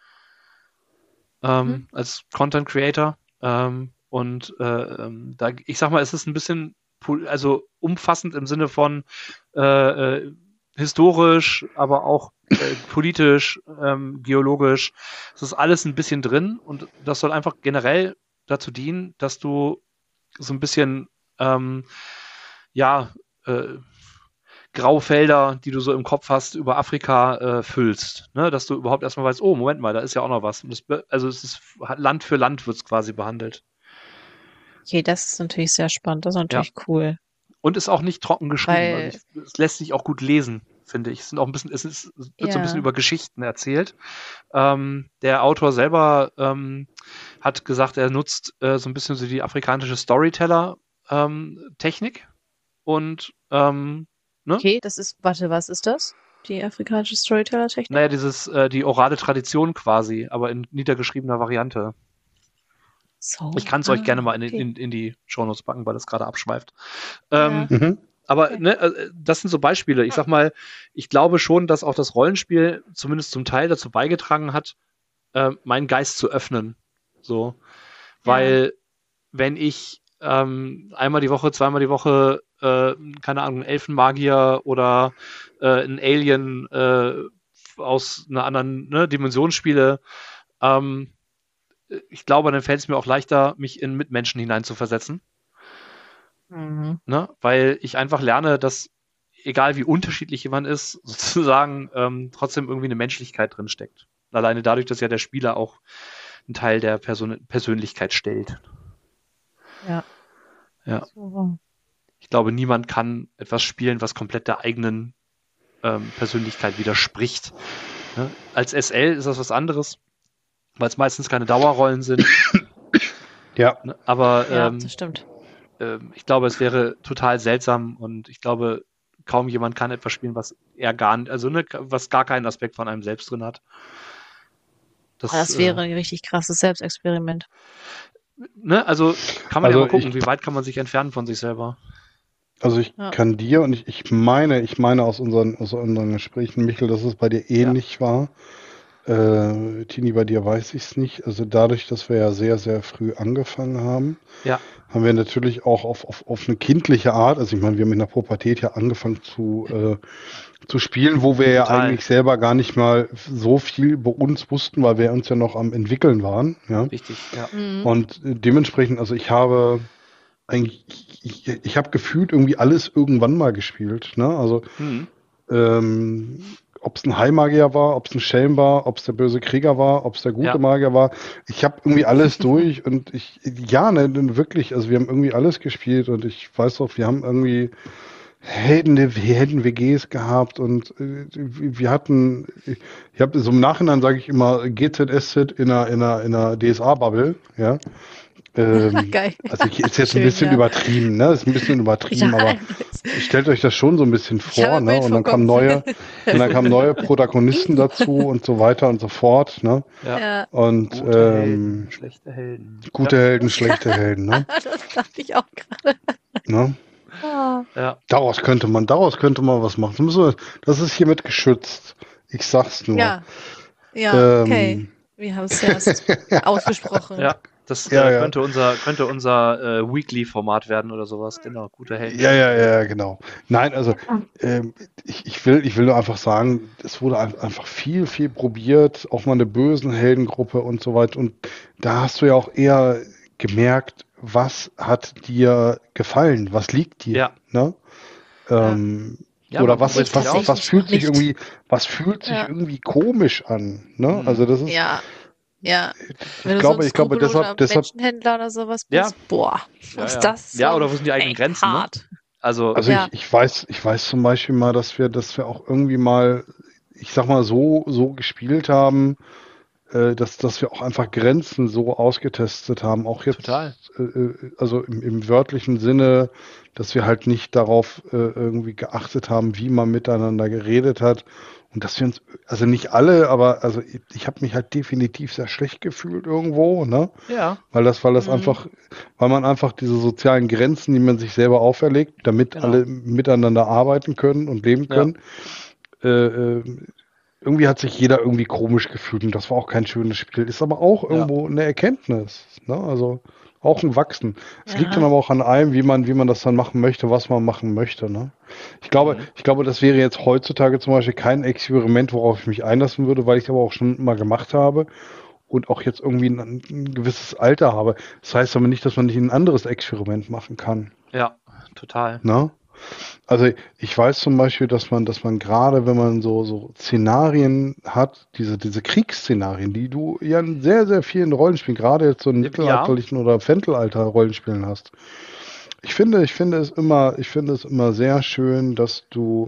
als Content Creator. Ich sag mal, es ist ein bisschen also umfassend im Sinne von historisch, aber auch politisch, geologisch. Es ist alles ein bisschen drin und das soll einfach generell dazu dienen, dass du so ein bisschen Graufelder, die du so im Kopf hast, über Afrika füllst. Ne? Dass du überhaupt erstmal weißt, oh, Moment mal, da ist ja auch noch was. Und also es ist Land für Land wird es quasi behandelt. Okay, das ist natürlich sehr spannend. Das ist natürlich cool. Und ist auch nicht trocken geschrieben. Weil- Also es lässt sich auch gut lesen, finde ich. Es wird so ein bisschen über Geschichten erzählt. Der Autor selber hat gesagt, er nutzt so ein bisschen so die afrikanische Storyteller-Technik. Und ne? Okay, was ist das? Die afrikanische Storyteller-Technik? Naja, die orale Tradition quasi, aber in niedergeschriebener Variante. So. Ich kann es euch gerne mal okay. in die Shownotes packen, weil das gerade abschweift. Ja. Aber Okay. ne, das sind so Beispiele. Ich sag mal, ich glaube schon, dass auch das Rollenspiel zumindest zum Teil dazu beigetragen hat, meinen Geist zu öffnen. So. Weil wenn ich einmal die Woche, zweimal die Woche, keine Ahnung, einen Elfenmagier oder einen Alien aus einer anderen Dimension spiele, ich glaube, dann fällt es mir auch leichter, mich in Mitmenschen hineinzuversetzen. Mhm. Ne? Weil ich einfach lerne, dass, egal wie unterschiedlich jemand ist, sozusagen trotzdem irgendwie eine Menschlichkeit drin steckt. Alleine dadurch, dass ja der Spieler auch einen Teil der Persönlichkeit stellt. Ja. So. Ich glaube, niemand kann etwas spielen, was komplett der eigenen Persönlichkeit widerspricht. Ne? Als SL ist das was anderes, weil es meistens keine Dauerrollen sind. Ja. Ne? Aber das stimmt. ich glaube, es wäre total seltsam und ich glaube, kaum jemand kann etwas spielen, was was gar keinen Aspekt von einem selbst drin hat. Das wäre ein richtig krasses Selbstexperiment. Ne? Also kann man ja mal gucken, wie weit kann man sich entfernen von sich selber. Also ich kann dir und ich meine aus unseren Gesprächen, Michael, dass es bei dir ähnlich war. Tini, bei dir weiß ich es nicht. Also dadurch, dass wir ja sehr, sehr früh angefangen haben, haben wir natürlich auch auf eine kindliche Art, also ich meine, wir haben in der Pubertät ja angefangen zu spielen, wo wir ja eigentlich selber gar nicht mal so viel über uns wussten, weil wir uns ja noch am entwickeln waren. Ja? Richtig, ja. Und dementsprechend, also ich habe gefühlt irgendwie alles irgendwann mal gespielt. Ne? Also ob es ein Heilmagier war, ob es ein Schelm war, ob es der böse Krieger war, ob es der gute Magier war. Ich habe irgendwie alles durch und wirklich, also wir haben irgendwie alles gespielt und ich weiß auch, wir haben irgendwie Helden-WGs gehabt und wir hatten, ich habe so im Nachhinein, sage ich immer, GZSZ in einer DSA-Bubble, ja. Geil. Also ist jetzt ein bisschen übertrieben, ne? Ist ein bisschen übertrieben, aber stellt euch das schon so ein bisschen vor, ne? Und dann kamen neue Protagonisten dazu und so weiter und so fort, ne? Ja. Und gute Helden, schlechte Helden. Gute Helden, schlechte Helden, ne? Das dachte ich auch gerade. Ne? Ja. Daraus könnte man was machen. Das ist hiermit geschützt. Ich sag's nur. Ja, okay. Wir haben es ja ausgesprochen. Ja. Das Ja. könnte unser Weekly-Format werden oder sowas. Genau, guter Held. Ja, genau. Nein, also ich will nur einfach sagen, es wurde einfach viel, viel probiert, auch mal eine bösen Heldengruppe und so weiter. Und da hast du ja auch eher gemerkt, was hat dir gefallen, was liegt dir, Ja. ne? Ja, Oder man was probiert sich aus. was fühlt sich Nicht. irgendwie Ja. irgendwie komisch an, ne? Mhm. Also das ist, Ja. ich Wenn du glaube, so ein skrupelloser deshalb, Menschenhändler oder sowas Ja. bist, boah, Ja, ist ja. das Ja, schon oder wo sind die eigenen echt Grenzen, ne? hart. Also, also Ja. ich weiß zum Beispiel mal, dass wir auch irgendwie mal, ich sag mal, so gespielt haben, dass wir auch einfach Grenzen so ausgetestet haben, auch jetzt, Total. Also im wörtlichen Sinne, dass wir halt nicht darauf irgendwie geachtet haben, wie man miteinander geredet hat und dass wir uns, also nicht alle, aber also ich habe mich halt definitiv sehr schlecht gefühlt irgendwo, ne? Ja, Weil das Mhm. einfach, weil man einfach diese sozialen Grenzen, die man sich selber auferlegt, damit Genau. alle miteinander arbeiten können und leben Ja. können, äh, irgendwie hat sich jeder irgendwie komisch gefühlt und das war auch kein schönes Spiel. Ist aber auch irgendwo eine Erkenntnis, ne? Also auch ein Wachsen. Es liegt dann Ja. aber auch an einem, wie man das dann machen möchte, was man machen möchte, ne? Ich glaube, das wäre jetzt heutzutage zum Beispiel kein Experiment, worauf ich mich einlassen würde, weil ich es aber auch schon mal gemacht habe und auch jetzt irgendwie ein gewisses Alter habe. Das heißt aber nicht, dass man nicht ein anderes Experiment machen kann, Ja, total. ne? Also ich weiß zum Beispiel, dass man gerade, wenn man so Szenarien hat, diese Kriegsszenarien, die du ja in sehr, sehr vielen Rollenspielen, gerade jetzt so in Ja. mittelalterlichen oder Fentelalter-Rollenspielen hast. Ich finde es immer sehr schön, dass du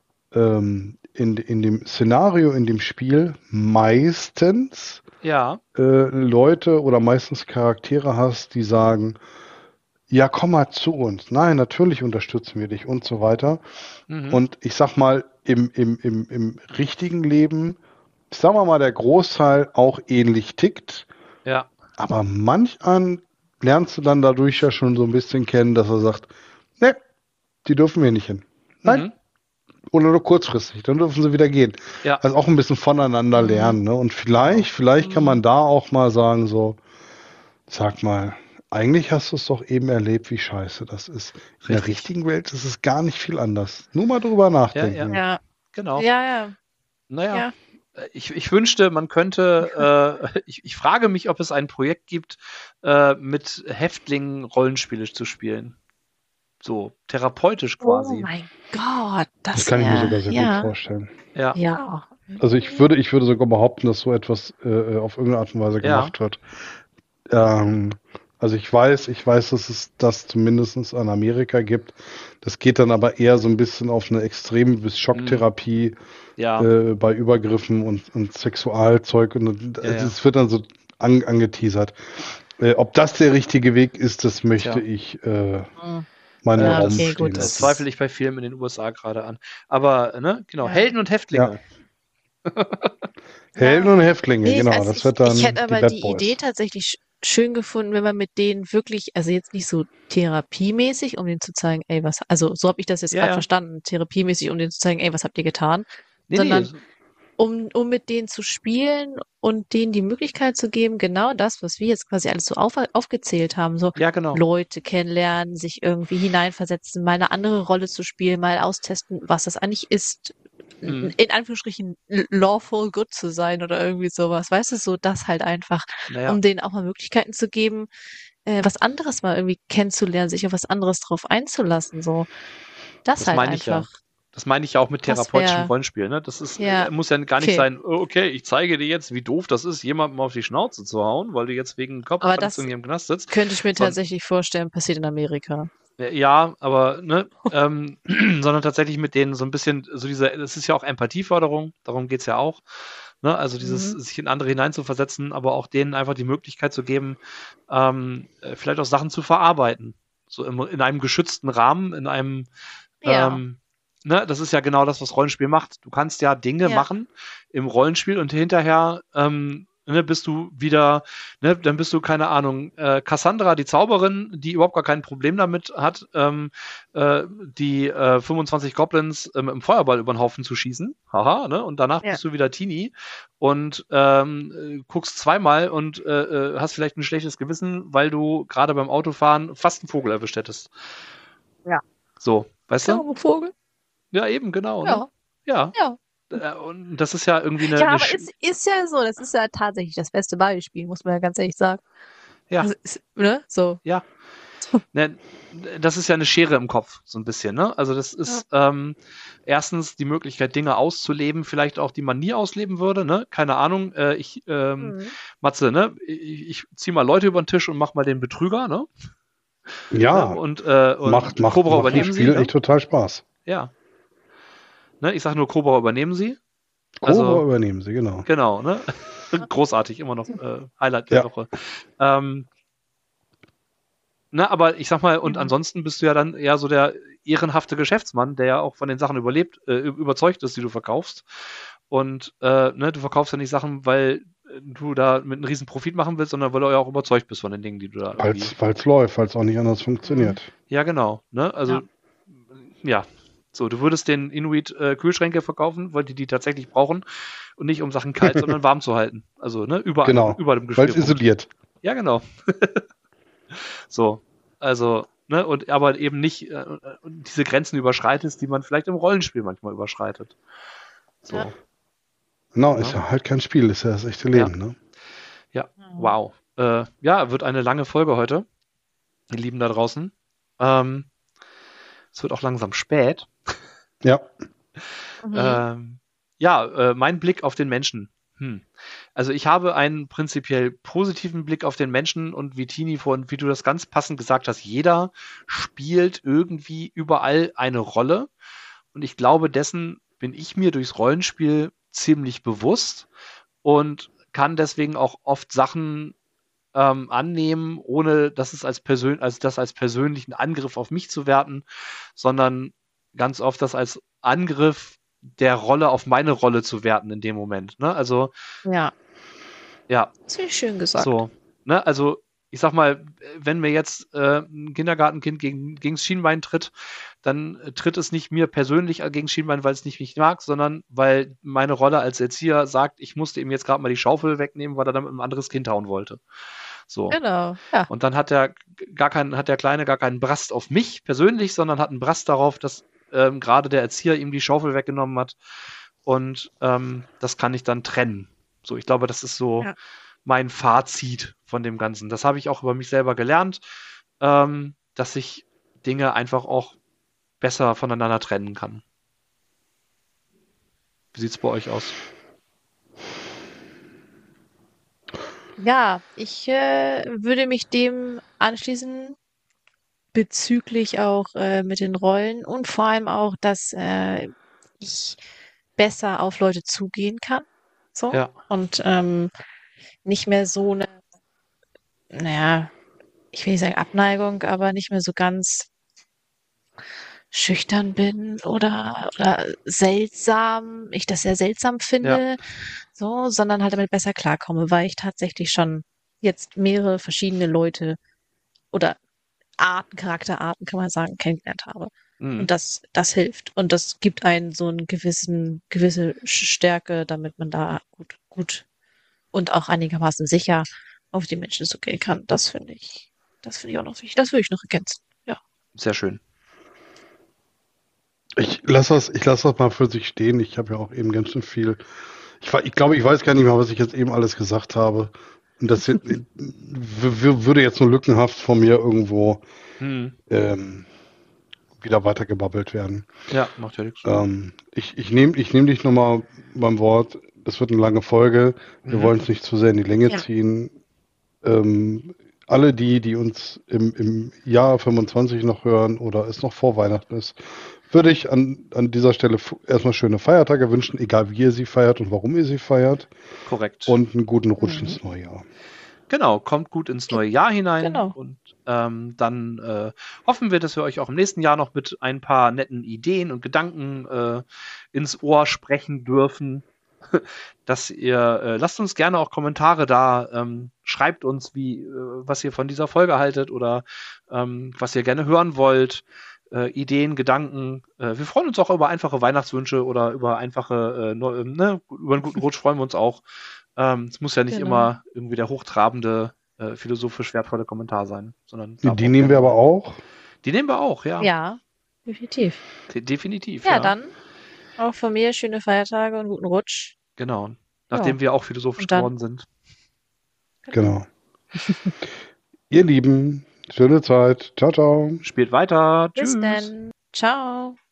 in dem Szenario, in dem Spiel meistens Ja. Leute oder meistens Charaktere hast, die sagen, ja, komm mal zu uns. Nein, natürlich unterstützen wir dich und so weiter. Mhm. Und ich sag mal, im richtigen Leben, sagen wir mal, der Großteil auch ähnlich tickt, Ja. aber manch an lernst du dann dadurch ja schon so ein bisschen kennen, dass er sagt, ne, die dürfen wir nicht hin. Nein, Mhm. oder nur kurzfristig, dann dürfen sie wieder gehen. Ja. Also auch ein bisschen voneinander Mhm. lernen, ne? Und vielleicht kann man da auch mal sagen, so, sag mal, eigentlich hast du es doch eben erlebt, wie scheiße das ist. In der Richtig. richtigen Welt ist es gar nicht viel anders. Nur mal drüber nachdenken. Ja. Genau. Ja. Naja. Ja. Ich wünschte, man könnte, ich frage mich, ob es ein Projekt gibt, mit Häftlingen Rollenspiele zu spielen. So therapeutisch Oh quasi. mein Gott, Das kann ich mir wär- sogar sehr gut ja. vorstellen. Ja. Ja. Also ich würde sogar behaupten, dass so etwas auf irgendeine Art und Weise Ja. gemacht wird. Also ich weiß, dass es das zumindest an Amerika gibt. Das geht dann aber eher so ein bisschen auf eine Extrem- bis Schocktherapie Ja. bei Übergriffen und Sexualzeug. Und Ja. es wird dann so angeteasert. Ob das der richtige Weg ist, das möchte ich meinen Ja, Raum okay, stehen gut, Das lassen. zweifle ich bei Filmen in den USA gerade an. Aber, ne, genau, Ja. Helden und Häftlinge. Helden und Häftlinge, Nee, genau. also Das wird dann ich hätte aber die Bad die Boys. Idee tatsächlich schön gefunden, wenn man mit denen wirklich, also jetzt nicht so therapiemäßig, um denen zu zeigen, ey, was, also so habe ich das jetzt Ja, gerade ja. verstanden, therapiemäßig, um denen zu zeigen, ey, was habt ihr getan, Nee, sondern nee. um mit denen zu spielen und denen die Möglichkeit zu geben, genau das, was wir jetzt quasi alles so aufgezählt haben, so Ja, genau. Leute kennenlernen, sich irgendwie hineinversetzen, mal eine andere Rolle zu spielen, mal austesten, was das eigentlich ist, Mhm. in Anführungsstrichen lawful good zu sein oder irgendwie sowas. Weißt du, so das halt einfach, Naja. um denen auch mal Möglichkeiten zu geben, was anderes mal irgendwie kennenzulernen, sich auf was anderes drauf einzulassen, so. Das Das halt meine ich ja. einfach. Das meine ich ja auch mit Das therapeutischem wär- Rollenspiel. Ne? Das ist, Ja, muss ja gar nicht okay. sein, oh, okay, ich zeige dir jetzt, wie doof das ist, jemandem auf die Schnauze zu hauen, weil du jetzt wegen Aber das Kopfverletzung hier im Knast sitzt. könnte ich mir Son- tatsächlich vorstellen, passiert in Amerika. Ja, aber, ne, sondern tatsächlich mit denen so ein bisschen, so das ist ja auch Empathieförderung, darum geht's ja auch. Ne? Also dieses, sich in andere hineinzuversetzen, aber auch denen einfach die Möglichkeit zu geben, vielleicht auch Sachen zu verarbeiten. So in einem geschützten Rahmen, in einem, Ja. ne, das ist ja genau das, was Rollenspiel macht. Du kannst ja Dinge Ja. machen im Rollenspiel und hinterher ne, bist du wieder, ne, dann bist du, keine Ahnung, Cassandra, die Zauberin, die überhaupt gar kein Problem damit hat, die 25 Goblins im Feuerball über den Haufen zu schießen. Haha, ne? Und danach Ja. bist du wieder Teenie und guckst zweimal und hast vielleicht ein schlechtes Gewissen, weil du gerade beim Autofahren fast einen Vogel erwischt hättest. Ja. So, weißt du? Glaube Vogel. Ja, eben, genau. Ja. Ne? Ja. Ja. Und das ist ja irgendwie eine. Ja, eine aber es ist ja so, das ist ja tatsächlich das beste Beispiel, muss man ja ganz ehrlich sagen. Ja. Also, ne? So. Ja. Ne, das ist ja eine Schere im Kopf, so ein bisschen, ne? Also das ist erstens die Möglichkeit, Dinge auszuleben, vielleicht auch, die man nie ausleben würde, ne? Keine Ahnung. Matze, ne? Ich ziehe mal Leute über den Tisch und mach mal den Betrüger, ne? Ja, Ne? Und macht Cobra im übernehmen sie. Spiel Ne? echt total Spaß. Ja. Ne? Ich sage nur, Cobra übernehmen sie. Cobra übernehmen sie, genau. Genau, ne? Großartig, immer noch Highlight der Woche. Ne, aber ich sag mal, und ansonsten bist du ja dann eher so der ehrenhafte Geschäftsmann, der ja auch von den Sachen überzeugt ist, die du verkaufst. Und ne, du verkaufst ja nicht Sachen, weil du da mit einem riesen Profit machen willst, sondern weil du ja auch überzeugt bist von den Dingen, die du da Weil es läuft, weil es auch nicht anders funktioniert. Ja, genau. Ne? Also, ja. So, du würdest den Inuit Kühlschränke verkaufen, weil die tatsächlich brauchen und nicht um Sachen kalt, sondern warm zu halten. Also, ne, überall, Genau, über dem weil es Geschirrpunkt. isoliert. Ja, genau. So, also, ne, und aber eben nicht diese Grenzen überschreitest, die man vielleicht im Rollenspiel manchmal überschreitet. So. Ja. Genau, ist ja halt kein Spiel, ist ja das echte Leben, ne? Ja, wow. Ja, wird eine lange Folge heute, die Lieben da draußen. Es wird auch langsam spät. Ja. Mein Blick auf den Menschen. Also ich habe einen prinzipiell positiven Blick auf den Menschen und wie Tini wie du das ganz passend gesagt hast, jeder spielt irgendwie überall eine Rolle und ich glaube, dessen bin ich mir durchs Rollenspiel ziemlich bewusst und kann deswegen auch oft Sachen annehmen, ohne das als persönlichen Angriff auf mich zu werten, sondern ganz oft das als Angriff der Rolle auf meine Rolle zu werten in dem Moment. Ne? Also Ja. Ja. Das finde ich schön gesagt. So, ne? Also ich sag mal, wenn mir jetzt ein Kindergartenkind gegens Schienbein tritt, dann tritt es nicht mir persönlich gegen Schienbein, weil es nicht mich mag, sondern weil meine Rolle als Erzieher sagt, ich musste ihm jetzt gerade mal die Schaufel wegnehmen, weil er damit ein anderes Kind hauen wollte. So. Genau, ja. Und dann hat der Kleine gar keinen Brast auf mich persönlich, sondern hat einen Brast darauf, dass gerade der Erzieher ihm die Schaufel weggenommen hat. Und das kann ich dann trennen. So, ich glaube, das ist so mein Fazit von dem Ganzen. Das habe ich auch über mich selber gelernt, dass ich Dinge einfach auch besser voneinander trennen kann. Wie sieht es bei euch aus? Ja, ich würde mich dem anschließen bezüglich auch mit den Rollen und vor allem auch, dass ich besser auf Leute zugehen kann. So. Ja. Und nicht mehr so eine, naja, ich will nicht sagen Abneigung, aber nicht mehr so ganz schüchtern bin oder seltsam, ich das sehr seltsam finde, so, sondern halt damit besser klarkomme, weil ich tatsächlich schon jetzt mehrere verschiedene Leute oder Charakterarten, kann man sagen, kennengelernt habe. Und das hilft. Und das gibt einen so einen gewisse Stärke, damit man da gut und auch einigermaßen sicher auf die Menschen zugehen kann. Das finde ich auch noch wichtig. Das würde ich noch ergänzen. Ja. Sehr schön. Ich lasse das mal für sich stehen. Ich habe ja auch eben ganz schön viel. Ich glaube, ich weiß gar nicht mehr, was ich jetzt eben alles gesagt habe. Und das würde jetzt nur lückenhaft von mir irgendwo wieder weitergebabbelt werden. Ja, macht ja nichts. Ich nehm dich nochmal beim Wort. Das wird eine lange Folge. Wir wollen es nicht zu sehr in die Länge ziehen. Alle die uns im Jahr 25 noch hören oder es noch vor Weihnachten ist, würde ich an dieser Stelle erstmal schöne Feiertage wünschen, egal wie ihr sie feiert und warum ihr sie feiert. Korrekt. Und einen guten Rutsch ins neue Jahr. Genau, kommt gut ins neue Jahr hinein. Genau. Und dann hoffen wir, dass wir euch auch im nächsten Jahr noch mit ein paar netten Ideen und Gedanken ins Ohr sprechen dürfen. dass ihr, lasst uns gerne auch Kommentare da, schreibt uns, was ihr von dieser Folge haltet oder was ihr gerne hören wollt, Ideen, Gedanken. Wir freuen uns auch über einfache Weihnachtswünsche oder über einfache, über einen guten Rutsch freuen wir uns auch. Es muss ja nicht Genau. immer irgendwie der hochtrabende, philosophisch wertvolle Kommentar sein, sondern darf Die auch nehmen wir gerne aber mal- auch. Die nehmen wir auch, ja. Ja, definitiv. Definitiv, Ja, dann auch von mir schöne Feiertage und guten Rutsch. Genau. Nachdem Ja. wir auch philosophisch Und dann- geworden sind. Genau. Ihr Lieben, schöne Zeit. Ciao, ciao. Spielt weiter. Bis Tschüss. dann. Ciao.